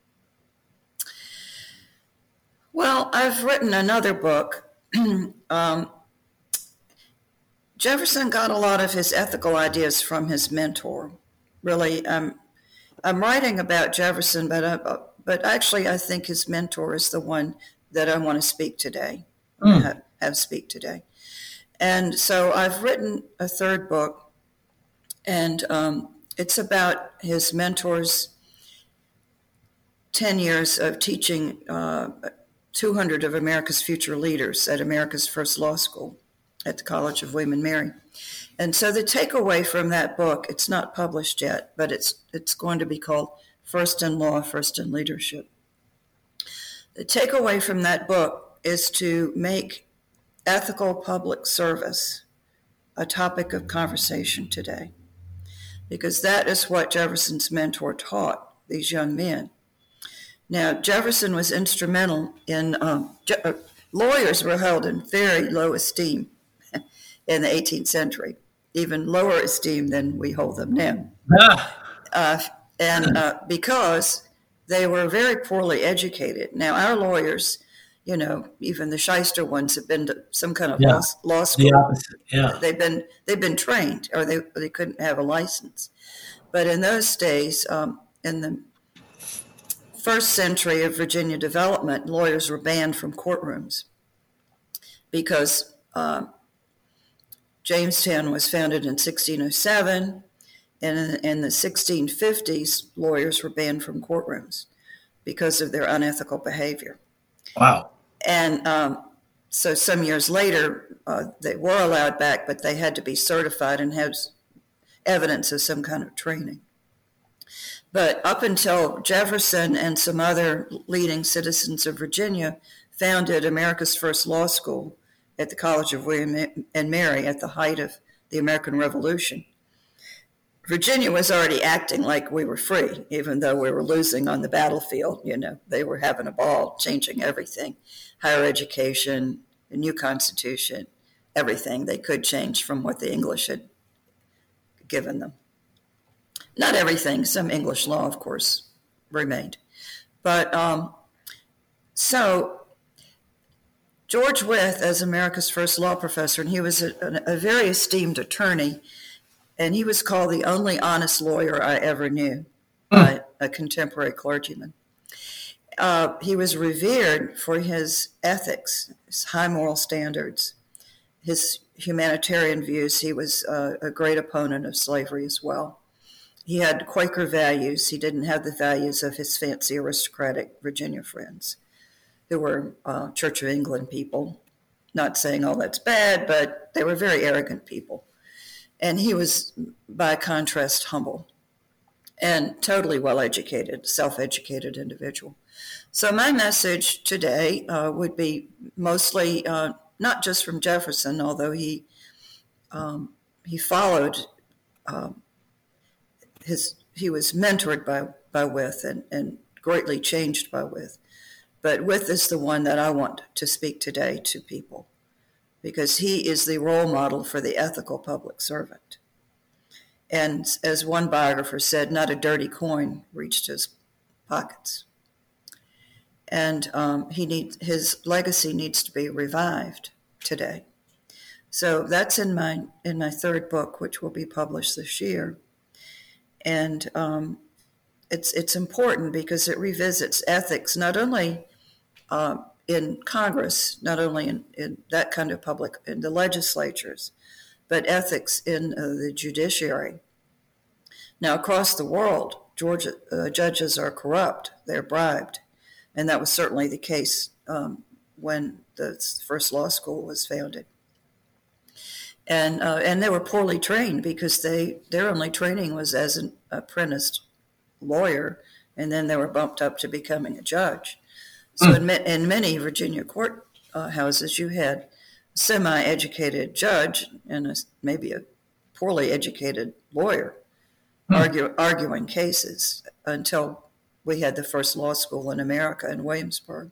Well, I've written another book. um, Jefferson got a lot of his ethical ideas from his mentor. Really, um, I'm writing about Jefferson, but uh, but actually, I think his mentor is the one that I want to speak today, mm. have, have speak today. And so I've written a third book, and um, it's about his mentor's ten years of teaching uh, two hundred of America's future leaders at America's first law school at the College of William and Mary. And so the takeaway from that book, it's not published yet, but it's it's going to be called First in Law, First in Leadership. The takeaway from that book is to make ethical public service a topic of conversation today, because that is what Jefferson's mentor taught these young men. Now, Jefferson was instrumental in, um, je- uh, lawyers were held in very low esteem in the eighteenth century, even lower esteem than we hold them now. Ah. Uh, and uh, because they were very poorly educated. Now, our lawyers, you know, even the shyster ones have been to some kind of yeah. law, law school. The opposite. Yeah. They've been they've been trained, or they they couldn't have a license. But in those days, um, in the first century of Virginia development, lawyers were banned from courtrooms because uh, Jamestown was founded in sixteen oh seven, and in, in the sixteen fifties, lawyers were banned from courtrooms because of their unethical behavior. Wow. And um, so some years later, uh, they were allowed back, but they had to be certified and have evidence of some kind of training. But up until Jefferson and some other leading citizens of Virginia founded America's first law school at the College of William and Mary at the height of the American Revolution, Virginia was already acting like we were free, even though we were losing on the battlefield. You know, they were having a ball, changing everything, higher education, a new constitution, everything they could change from what the English had given them. Not everything, some English law, of course, remained. But um, so George Wythe, as America's first law professor, and he was a, a very esteemed attorney, and he was called the only honest lawyer I ever knew, by a contemporary clergyman. Uh, he was revered for his ethics, his high moral standards, his humanitarian views. He was uh, a great opponent of slavery as well. He had Quaker values. He didn't have the values of his fancy aristocratic Virginia friends, who were uh, Church of England people. Not saying all that's bad, but they were very arrogant people. And he was, by contrast, humble and totally well-educated, self-educated individual. So my message today uh, would be mostly uh, not just from Jefferson, although he um, he followed um, his, he was mentored by, by Wythe and, and greatly changed by Wythe. But Wythe is the one that I want to speak today to people, because he is the role model for the ethical public servant. And as one biographer said, not a dirty coin reached his pockets. And um, he needs, his legacy needs to be revived today. So that's in my in my third book, which will be published this year. And um, it's it's important because it revisits ethics, not only uh, in Congress, not only in, in that kind of public, in the legislatures, but ethics in uh, the judiciary. Now, across the world, Georgia uh, judges are corrupt, they're bribed, and that was certainly the case um, when the first law school was founded. And uh, and they were poorly trained because they their only training was as an apprenticed lawyer, and then they were bumped up to becoming a judge. So in, in many Virginia court uh, houses, you had a semi-educated judge and a, maybe a poorly educated lawyer mm. argue, arguing cases until we had the first law school in America in Williamsburg.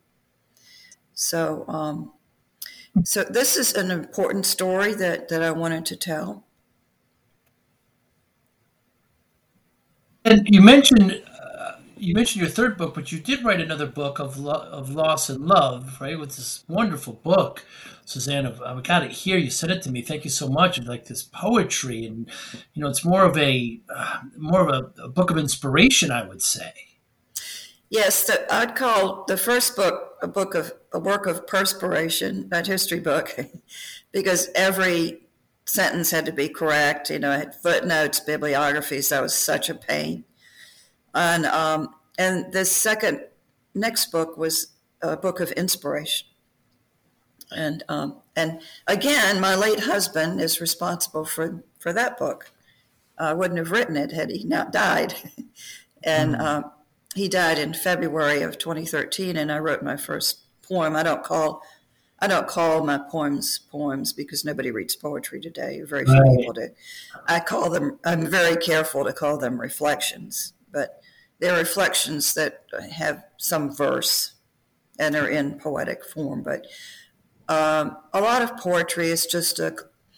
So, um, so this is an important story that, that I wanted to tell. And you mentioned uh, you mentioned your third book, but you did write another book of lo- of loss and love, right? With this wonderful book, Suzanne. Of I got it here. You sent it to me. Thank you so much. Like this poetry, and you know, it's more of a uh, more of a, a book of inspiration, I would say. Yes, the, I'd call the first book a book of a work of perspiration, that history book, because every sentence had to be correct. You know, I had footnotes, bibliographies. That was such a pain. And um, and the second next book was a book of inspiration. And um, and again, my late husband is responsible for, for that book. I wouldn't have written it had he not died. and Mm. um, he died in February of twenty thirteen, and I wrote my first poem. I don't call I don't call my poems poems because nobody reads poetry today. Very few Right. people do. I call them. I'm very careful to call them reflections, but they're reflections that have some verse and are in poetic form. But um, a lot of poetry is just a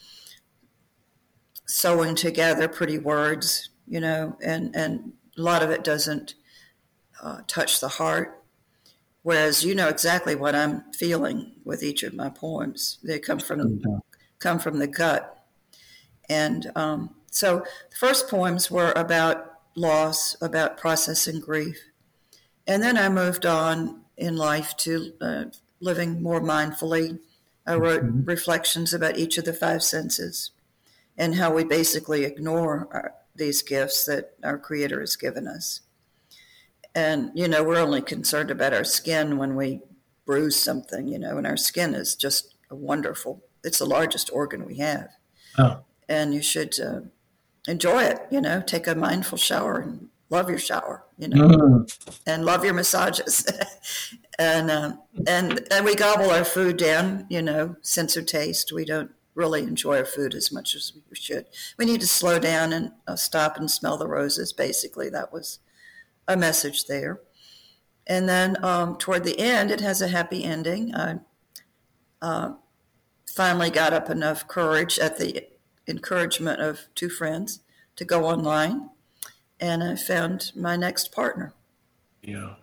sewing together pretty words, you know, and and a lot of it doesn't uh, touch the heart. Whereas you know exactly what I'm feeling with each of my poems. They come from come from the gut. And um, so the first poems were about loss, about processing grief. And then I moved on in life to uh, living more mindfully. I wrote Mhm. reflections about each of the five senses and how we basically ignore our, these gifts that our Creator has given us. And, you know, we're only concerned about our skin when we bruise something, you know, and our skin is just a wonderful, it's the largest organ we have. Oh. And you should uh, enjoy it, you know, take a mindful shower and love your shower, you know, Mm. and love your massages. and, um, and, and we gobble our food down, you know, sense of taste. We don't really enjoy our food as much as we should. We need to slow down and uh, stop and smell the roses. Basically, that was a message there. And then um, toward the end, it has a happy ending. I uh, finally got up enough courage at the encouragement of two friends to go online, and I found my next partner. Yeah.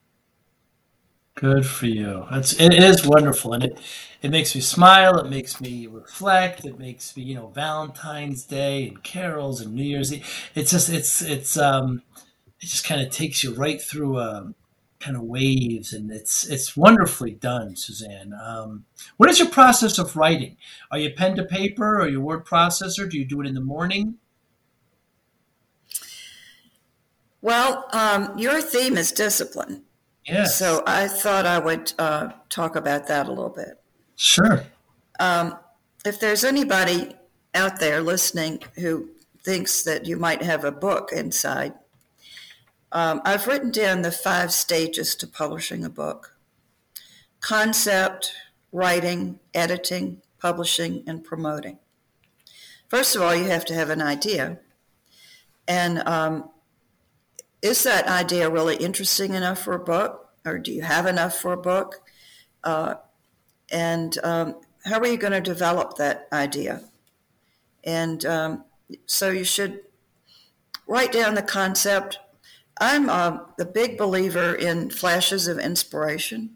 Good for you. That's it is wonderful, and it it makes me smile. It makes me reflect. It makes me, you know, Valentine's Day and carols and New Year's Eve. It's just it's it's um it just kind of takes you right through um kind of waves, and it's it's wonderfully done, Suzanne. Um, what is your process of writing? Are you pen to paper or your word processor? Do you do it in the morning? Well, um, your theme is discipline. Yes, So I thought I would uh, talk about that a little bit. sure. Um, if there's anybody out there listening who thinks that you might have a book inside, um, I've written down the five stages to publishing a book: concept, writing, editing, publishing, and promoting. First of all, you have to have an idea. And um, is that idea really interesting enough for a book? Or do you have enough for a book? Uh, and um, how are you going to develop that idea? And um, so you should write down the concept. I'm uh, the big believer in flashes of inspiration.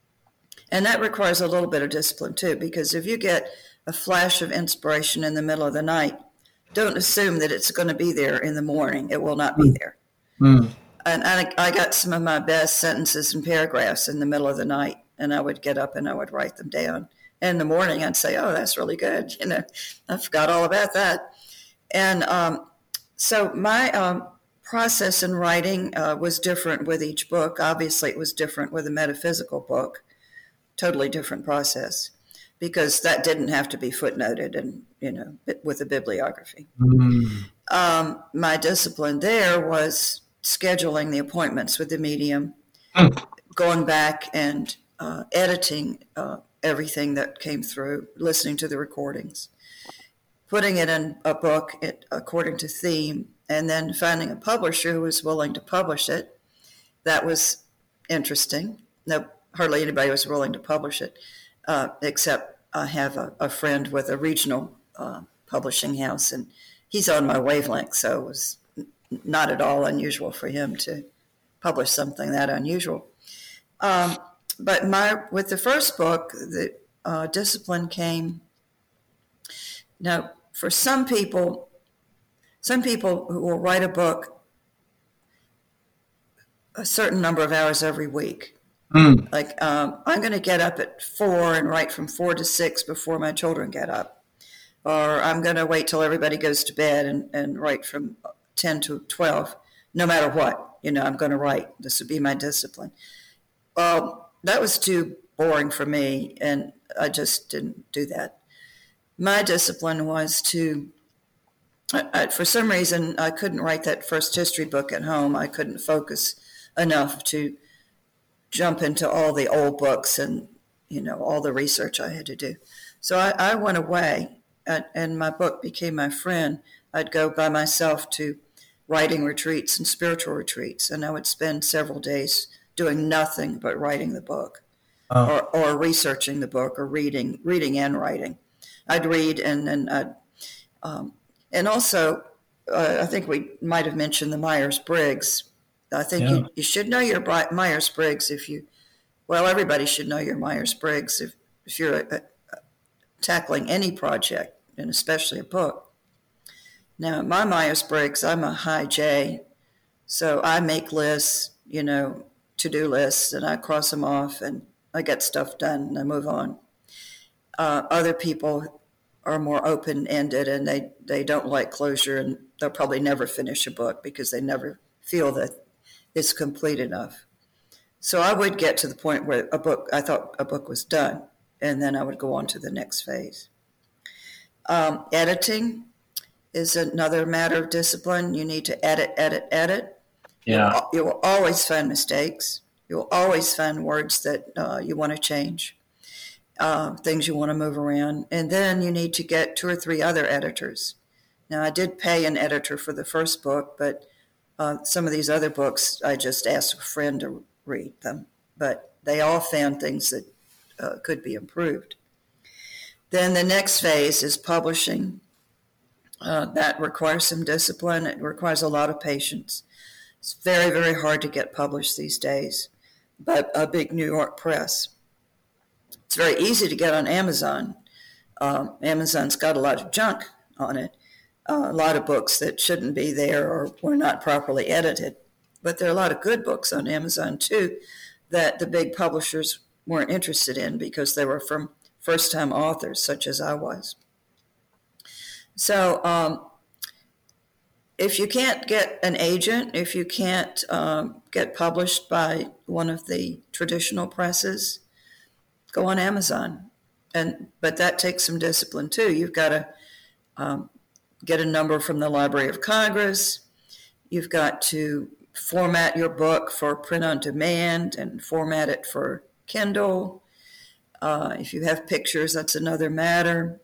And that requires a little bit of discipline too, because if you get a flash of inspiration in the middle of the night, don't assume that it's going to be there in the morning. It will not be Mm, there. mm. And I, I got some of my best sentences and paragraphs in the middle of the night, and I would get up and I would write them down. And in the morning, I'd say, "Oh, that's really good." You know, I forgot all about that. And um, so my um, process in writing uh, was different with each book. Obviously, it was different with a metaphysical book. Totally different process, because that didn't have to be footnoted and, you know, with a bibliography. Mm. Um, my discipline there was scheduling the appointments with the medium, Mm. going back and uh, editing uh, everything that came through, listening to the recordings, putting it in a book it, according to theme, and then finding a publisher who was willing to publish it. That was interesting. No, hardly anybody was willing to publish it, uh, except I have a, a friend with a regional uh, publishing house, and he's on my wavelength, so it was not at all unusual for him to publish something that unusual. Um, but my with the first book, the uh, discipline came. Now, for some people, some people who will write a book a certain number of hours every week. Mm. Like, um, I'm going to get up at four and write from four to six before my children get up. Or I'm going to wait till everybody goes to bed and, and write from ten to twelve, no matter what. You know, I'm going to write. This would be my discipline. Well, that was too boring for me, and I just didn't do that. My discipline was to, I, I, for some reason, I couldn't write that first history book at home. I couldn't focus enough to jump into all the old books and, you know, all the research I had to do. So I, I went away, and, and my book became my friend. I'd go by myself to writing retreats and spiritual retreats, and I would spend several days doing nothing but writing the book, oh. or, or researching the book, or reading, reading and writing. I'd read, and then I'd, um, and also, uh, I think we might have mentioned the Myers-Briggs. I think yeah. you, you should know your Myers-Briggs if you, well, everybody should know your Myers-Briggs if, if you're a, a, tackling any project, and especially a book. Now, my Myers-Briggs, I'm a high J, so I make lists, you know, to-do lists, and I cross them off, and I get stuff done, and I move on. Uh, other people are more open-ended, and they, they don't like closure, and they'll probably never finish a book because they never feel that it's complete enough. So I would get to the point where a book, I thought a book was done, and then I would go on to the next phase. Um, editing is another matter of discipline. You need to edit, edit, edit. Yeah. You'll, you will always find mistakes. You'll always find words that uh, you want to change, uh, things you want to move around. And then you need to get two or three other editors. Now, I did pay an editor for the first book, but uh, some of these other books, I just asked a friend to read them. But they all found things that uh, could be improved. Then the next phase is publishing. Uh, that requires some discipline. It requires a lot of patience. It's very, very hard to get published these days by a big New York press. It's very easy to get on Amazon. Um, Amazon's got a lot of junk on it, uh, a lot of books that shouldn't be there or were not properly edited. But there are a lot of good books on Amazon, too, that the big publishers weren't interested in because they were from first-time authors, such as I was. So um, if you can't get an agent, if you can't um, get published by one of the traditional presses, go on Amazon. And but that takes some discipline, too. You've got to um, get a number from the Library of Congress. You've got to format your book for print on demand and format it for Kindle. Uh, if you have pictures, that's another matter.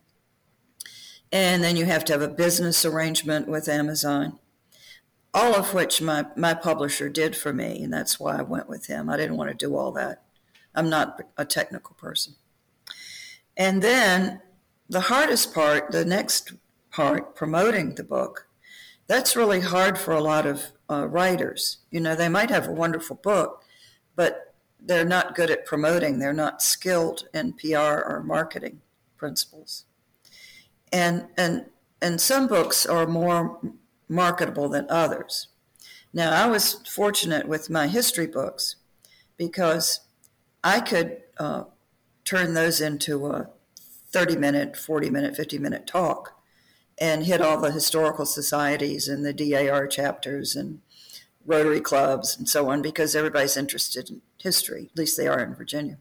And then you have to have a business arrangement with Amazon, all of which my, my publisher did for me, and that's why I went with him. I didn't want to do all that. I'm not a technical person. And then the hardest part, the next part, promoting the book, that's really hard for a lot of uh, writers. You know, they might have a wonderful book, but they're not good at promoting. They're not skilled in P R or marketing principles. And and and some books are more marketable than others. Now, I was fortunate with my history books because I could uh, turn those into a thirty-minute, forty-minute, fifty-minute talk and hit all the historical societies and the D A R chapters and Rotary clubs and so on because everybody's interested in history, at least they are in Virginia.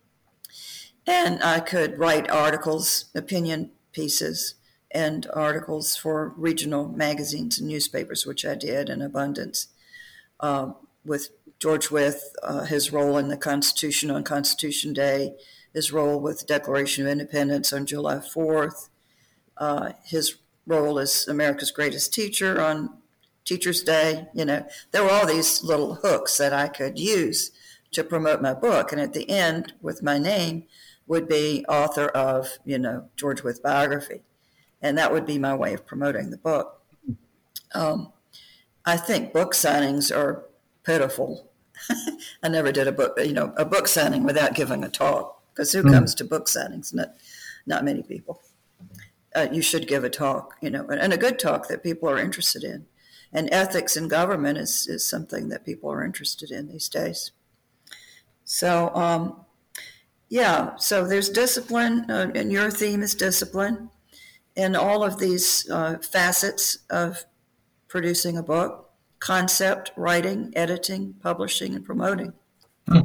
And I could write articles, opinion pieces, and articles for regional magazines and newspapers, which I did in abundance, uh, with George Wythe, uh, his role in the Constitution on Constitution Day, his role with the Declaration of Independence on July fourth, uh, his role as America's greatest teacher on Teacher's Day. You know, there were all these little hooks that I could use to promote my book. And at the end, with my name, would be author of, you know, George Wythe biography. And that would be my way of promoting the book. Um, I think book signings are pitiful. I never did a book, you know, a book signing without giving a talk, because who Hmm. comes to book signings? Not, not many people. Uh, you should give a talk, you know, and a good talk that people are interested in. And ethics in government is, is something that people are interested in these days. So, um, yeah, so there's discipline, uh, and your theme is discipline, in all of these uh, facets of producing a book: concept, writing, editing, publishing, and promoting. Hmm.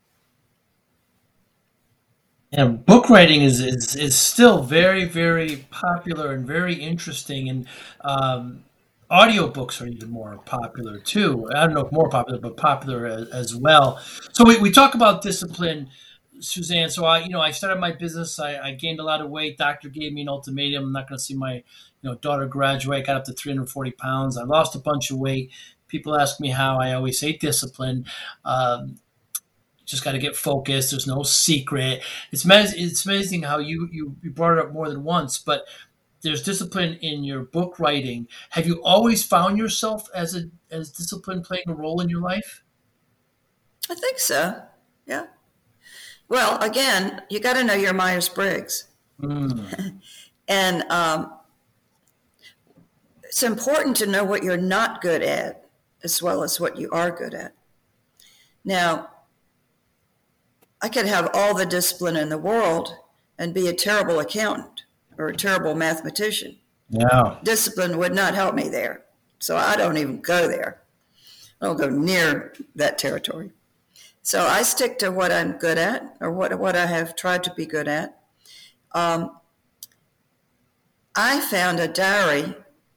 And book writing is, is is still very, very popular and very interesting, and um, audiobooks are even more popular too. I don't know if more popular, but popular as, as well. So we, we talk about discipline, Suzanne. So I, you know, I started my business. I, I gained a lot of weight. Doctor gave me an ultimatum. I'm not going to see my, you know, daughter graduate. Got up to three hundred forty pounds. I lost a bunch of weight. People ask me how. I always say discipline. Um, just got to get focused. There's no secret. It's amazing, it's amazing how you, you you brought it up more than once, but there's discipline in your book writing. Have you always found yourself as a as discipline playing a role in your life? I think so. Yeah. Well, again, you got to know your Myers Briggs. Mm. And um, it's important to know what you're not good at as well as what you are good at. Now, I could have all the discipline in the world and be a terrible accountant or a terrible mathematician. Yeah. Discipline would not help me there. So I don't even go there. I don't go near that territory. So I stick to what I'm good at, or what, what I have tried to be good at. Um, I found a diary.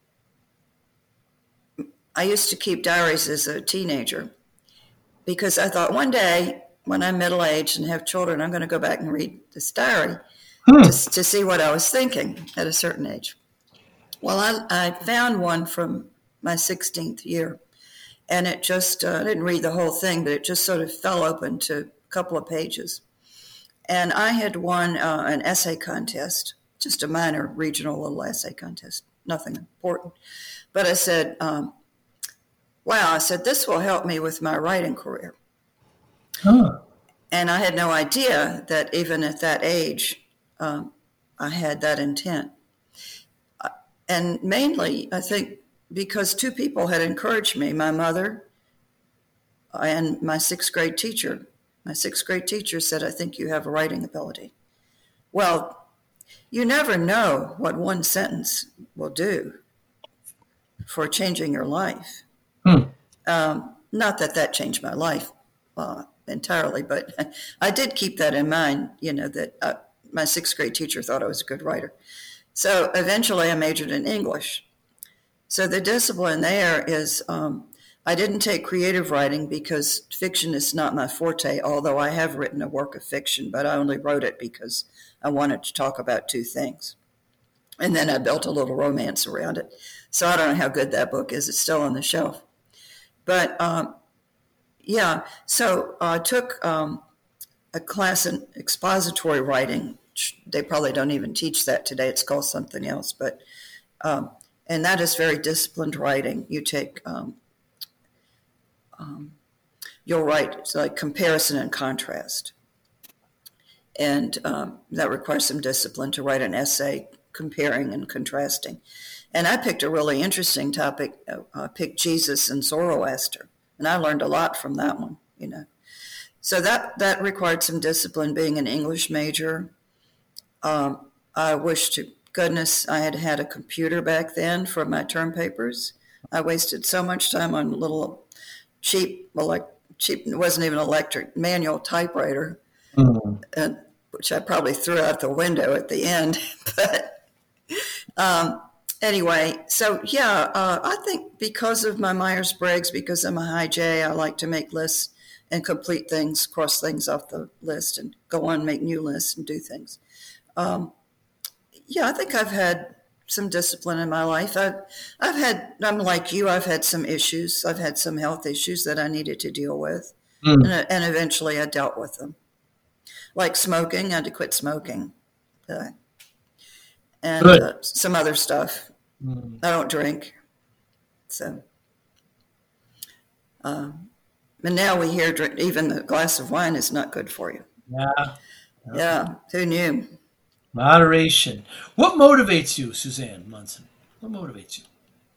I used to keep diaries as a teenager because I thought one day when I'm middle-aged and have children, I'm going to go back and read this diary Hmm. to, to see what I was thinking at a certain age. Well, I, I found one from my sixteenth year, and it just, uh, I didn't read the whole thing, but it just sort of fell open to a couple of pages. And I had won uh, an essay contest, just a minor regional little essay contest, nothing important. But I said, um, wow, I said, this will help me with my writing career. Huh. And I had no idea that even at that age, um, I had that intent. Uh, and mainly, I think, because two people had encouraged me, my mother and my sixth grade teacher. My sixth grade teacher said, I think you have a writing ability. Well, you never know what one sentence will do for changing your life. Hmm. Um, not that that changed my life uh, entirely, but I did keep that in mind, you know, that uh, my sixth grade teacher thought I was a good writer. So eventually I majored in English. So the discipline there is, um, I didn't take creative writing because fiction is not my forte, although I have written a work of fiction, but I only wrote it because I wanted to talk about two things. And then I built a little romance around it. So I don't know how good that book is. It's still on the shelf. But um, yeah, so I took um, a class in expository writing. They probably don't even teach that today. It's called something else. But um, and that is very disciplined writing. You take, um, um, you'll write it's like comparison and contrast. And um, that requires some discipline to write an essay comparing and contrasting. And I picked a really interesting topic. I picked Jesus and Zoroaster. And I learned a lot from that one, you know. So that, that required some discipline, being an English major. Um, I wish to goodness I had had a computer back then for my term papers. I wasted so much time on a little cheap, elect, cheap, it wasn't even electric, manual typewriter, Hmm. uh, which I probably threw out the window at the end. But um, anyway, so yeah, uh, I think because of my Myers-Briggs, because I'm a high J, I like to make lists and complete things, cross things off the list and go on, make new lists and do things. Um, yeah, I think I've had some discipline in my life. I've, I've had, I'm like you, I've had some issues. I've had some health issues that I needed to deal with. Hmm. And, and eventually I dealt with them. Like smoking, I had to quit smoking. Uh, and Good. uh, some other stuff. Hmm. I don't drink. So, Um, and now we hear drink, even a glass of wine is not good for you. Yeah. Yeah, who knew? Moderation. What motivates you, Suzanne Munson? What motivates you?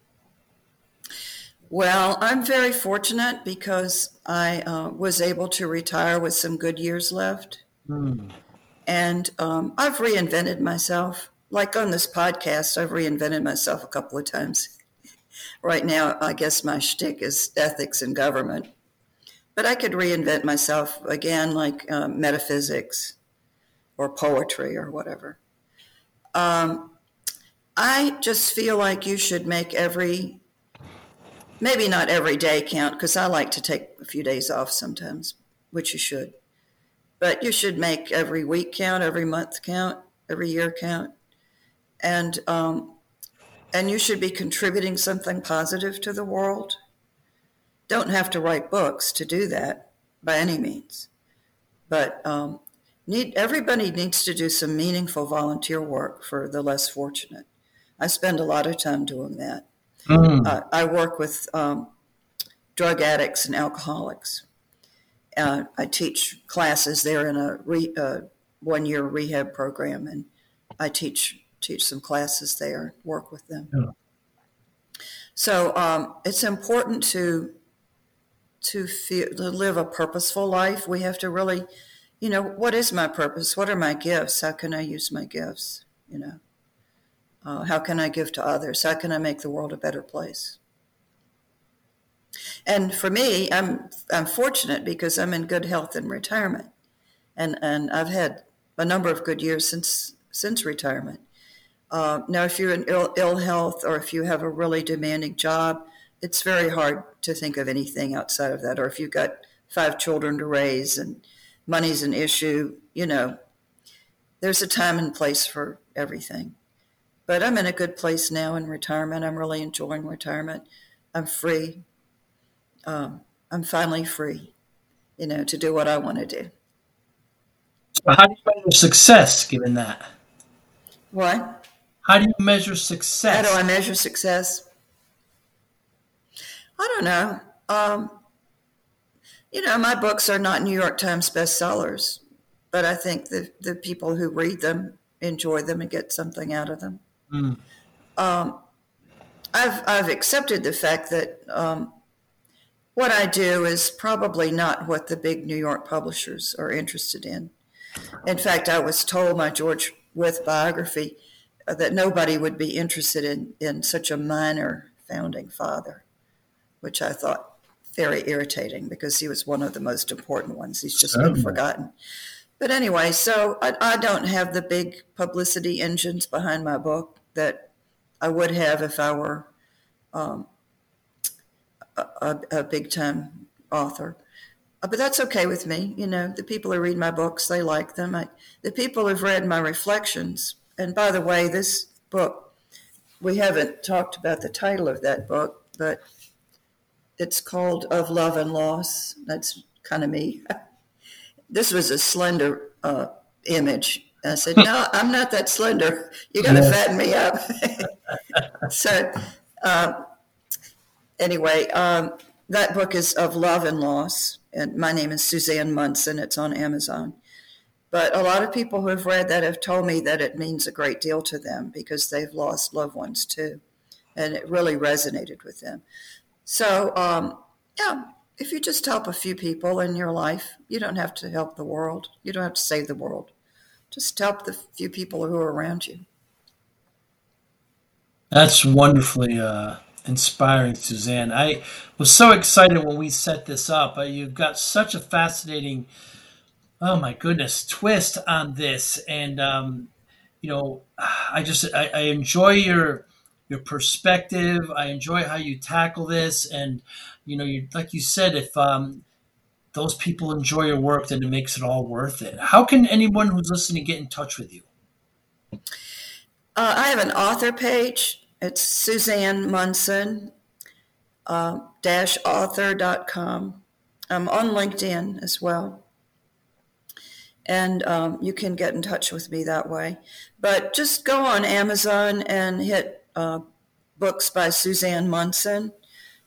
Well, I'm very fortunate because I uh, was able to retire with some good years left. Mm. And um, I've reinvented myself. Like on this podcast, I've reinvented myself a couple of times. Right now, I guess my shtick is ethics and government. But I could reinvent myself again, like um, metaphysics or poetry or whatever. Um, I just feel like you should make every, maybe not every day count, because I like to take a few days off sometimes, which you should. But you should make every week count, every month count, every year count. And um, and you should be contributing something positive to the world. Don't have to write books to do that by any means. But um, need everybody needs to do some meaningful volunteer work for the less fortunate. I spend a lot of time doing that. Mm. Uh, I work with um, drug addicts and alcoholics. Uh, I teach classes there in a re, uh, one-year rehab program, and I teach teach some classes there, work with them. Yeah. So um, it's important to to feel to live a purposeful life. We have to really, you know, what is my purpose? What are my gifts? How can I use my gifts? You know, uh, how can I give to others? How can I make the world a better place? And for me, I'm I'm fortunate because I'm in good health in retirement, and and I've had a number of good years since since retirement. Uh, now, if you're in ill, ill health or if you have a really demanding job, it's very hard to think of anything outside of that. Or if you've got five children to raise and money's an issue, you know, there's a time and place for everything. But I'm in a good place now in retirement. I'm really enjoying retirement. I'm free. Um, I'm finally free, you know, to do what I want to do. So how do you measure success given that? What? How do you measure success? How do I measure success? I don't know. Um, you know, my books are not New York Times bestsellers, but I think the, the people who read them enjoy them and get something out of them. Mm. Um, I've I've accepted the fact that um, what I do is probably not what the big New York publishers are interested in. In fact, I was told my George Wythe biography uh, that nobody would be interested in, in such a minor founding father, which I thought very irritating because he was one of the most important ones. He's just been forgotten. But anyway, so I, I don't have the big publicity engines behind my book that I would have if I were um, a, a, a big-time author. Uh, but that's okay with me. You know, the people who read my books, they like them. I, the people who've read my reflections, and by the way, this book, we haven't talked about the title of that book, but it's called Of Love and Loss. That's kind of me. This was a slender uh, image. I said, no, I'm not that slender. You got to Yeah. fatten me up. So uh, anyway, um, that book is Of Love and Loss. And my name is Suzanne Munson. It's on Amazon. But a lot of people who have read that have told me that it means a great deal to them because they've lost loved ones too. And it really resonated with them. So, um, yeah, if you just help a few people in your life, you don't have to help the world. You don't have to save the world. Just help the few people who are around you. That's wonderfully uh, inspiring, Suzanne. I was so excited when we set this up. Uh, you've got such a fascinating, oh my goodness, twist on this, and um, you know, I just I, I enjoy your your perspective. I enjoy how you tackle this, and you know, you like you said, if um, those people enjoy your work, then it makes it all worth it. How can anyone who's listening get in touch with you? Uh, I have an author page. It's Suzanne Munson, uh, dash author dot com. I'm on LinkedIn as well. And um, you can get in touch with me that way. But just go on Amazon and hit uh, books by Suzanne Munson,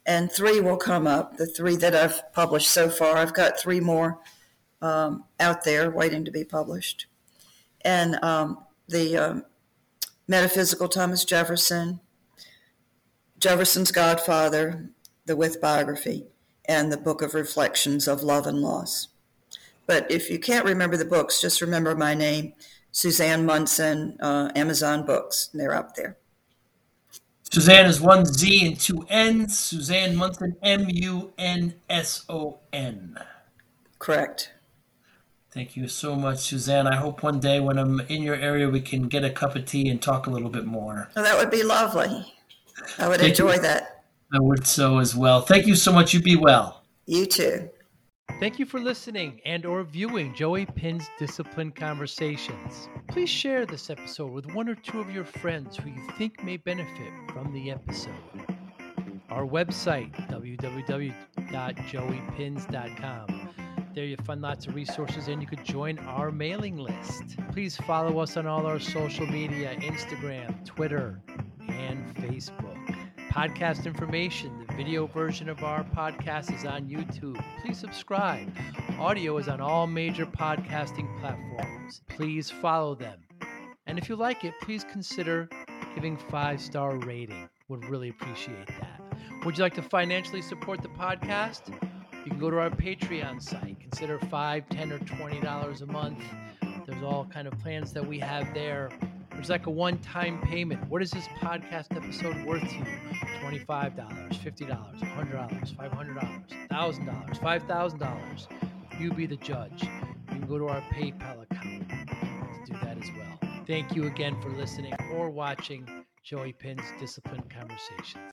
and three will come up. The three that I've published so far, I've got three more um, out there waiting to be published. And um, the um, Metaphysical Thomas Jefferson, Jefferson's Godfather, the With Biography, and the Book of Reflections of Love and Loss. But if you can't remember the books, just remember my name, Suzanne Munson, uh, Amazon Books, and they're up there. Suzanne is one Z and two N's. Suzanne Munson, M U N S O N. Correct. Thank you so much, Suzanne. I hope one day when I'm in your area, we can get a cup of tea and talk a little bit more. Well, that would be lovely. I would Thank enjoy you. that. I would so as well. Thank you so much. You be well. You too. Thank you for listening and or viewing Joey Pinn's Discipline Conversations. Please share this episode with one or two of your friends who you think may benefit from the episode. Our website, w w w dot joey pins dot com. There you'll find lots of resources and you could join our mailing list. Please follow us on all our social media, Instagram, Twitter, and Facebook. Podcast information, the video version of our podcast is on YouTube. Please subscribe. Audio is on all major podcasting platforms. Please follow them. And if you like it, please consider giving five-star rating. Would really appreciate that. Would you like to financially support the podcast? You can go to our Patreon site. Consider five dollars, ten dollars, or twenty dollars a month. There's all kind of plans that we have there. There's like a one-time payment. What is this podcast episode worth to you? twenty-five dollars, fifty dollars, one hundred dollars, five hundred dollars, one thousand dollars, five thousand dollars. You be the judge. You can go to our PayPal account to do that as well. Thank you again for listening or watching Joey Pinn's Discipline Conversations.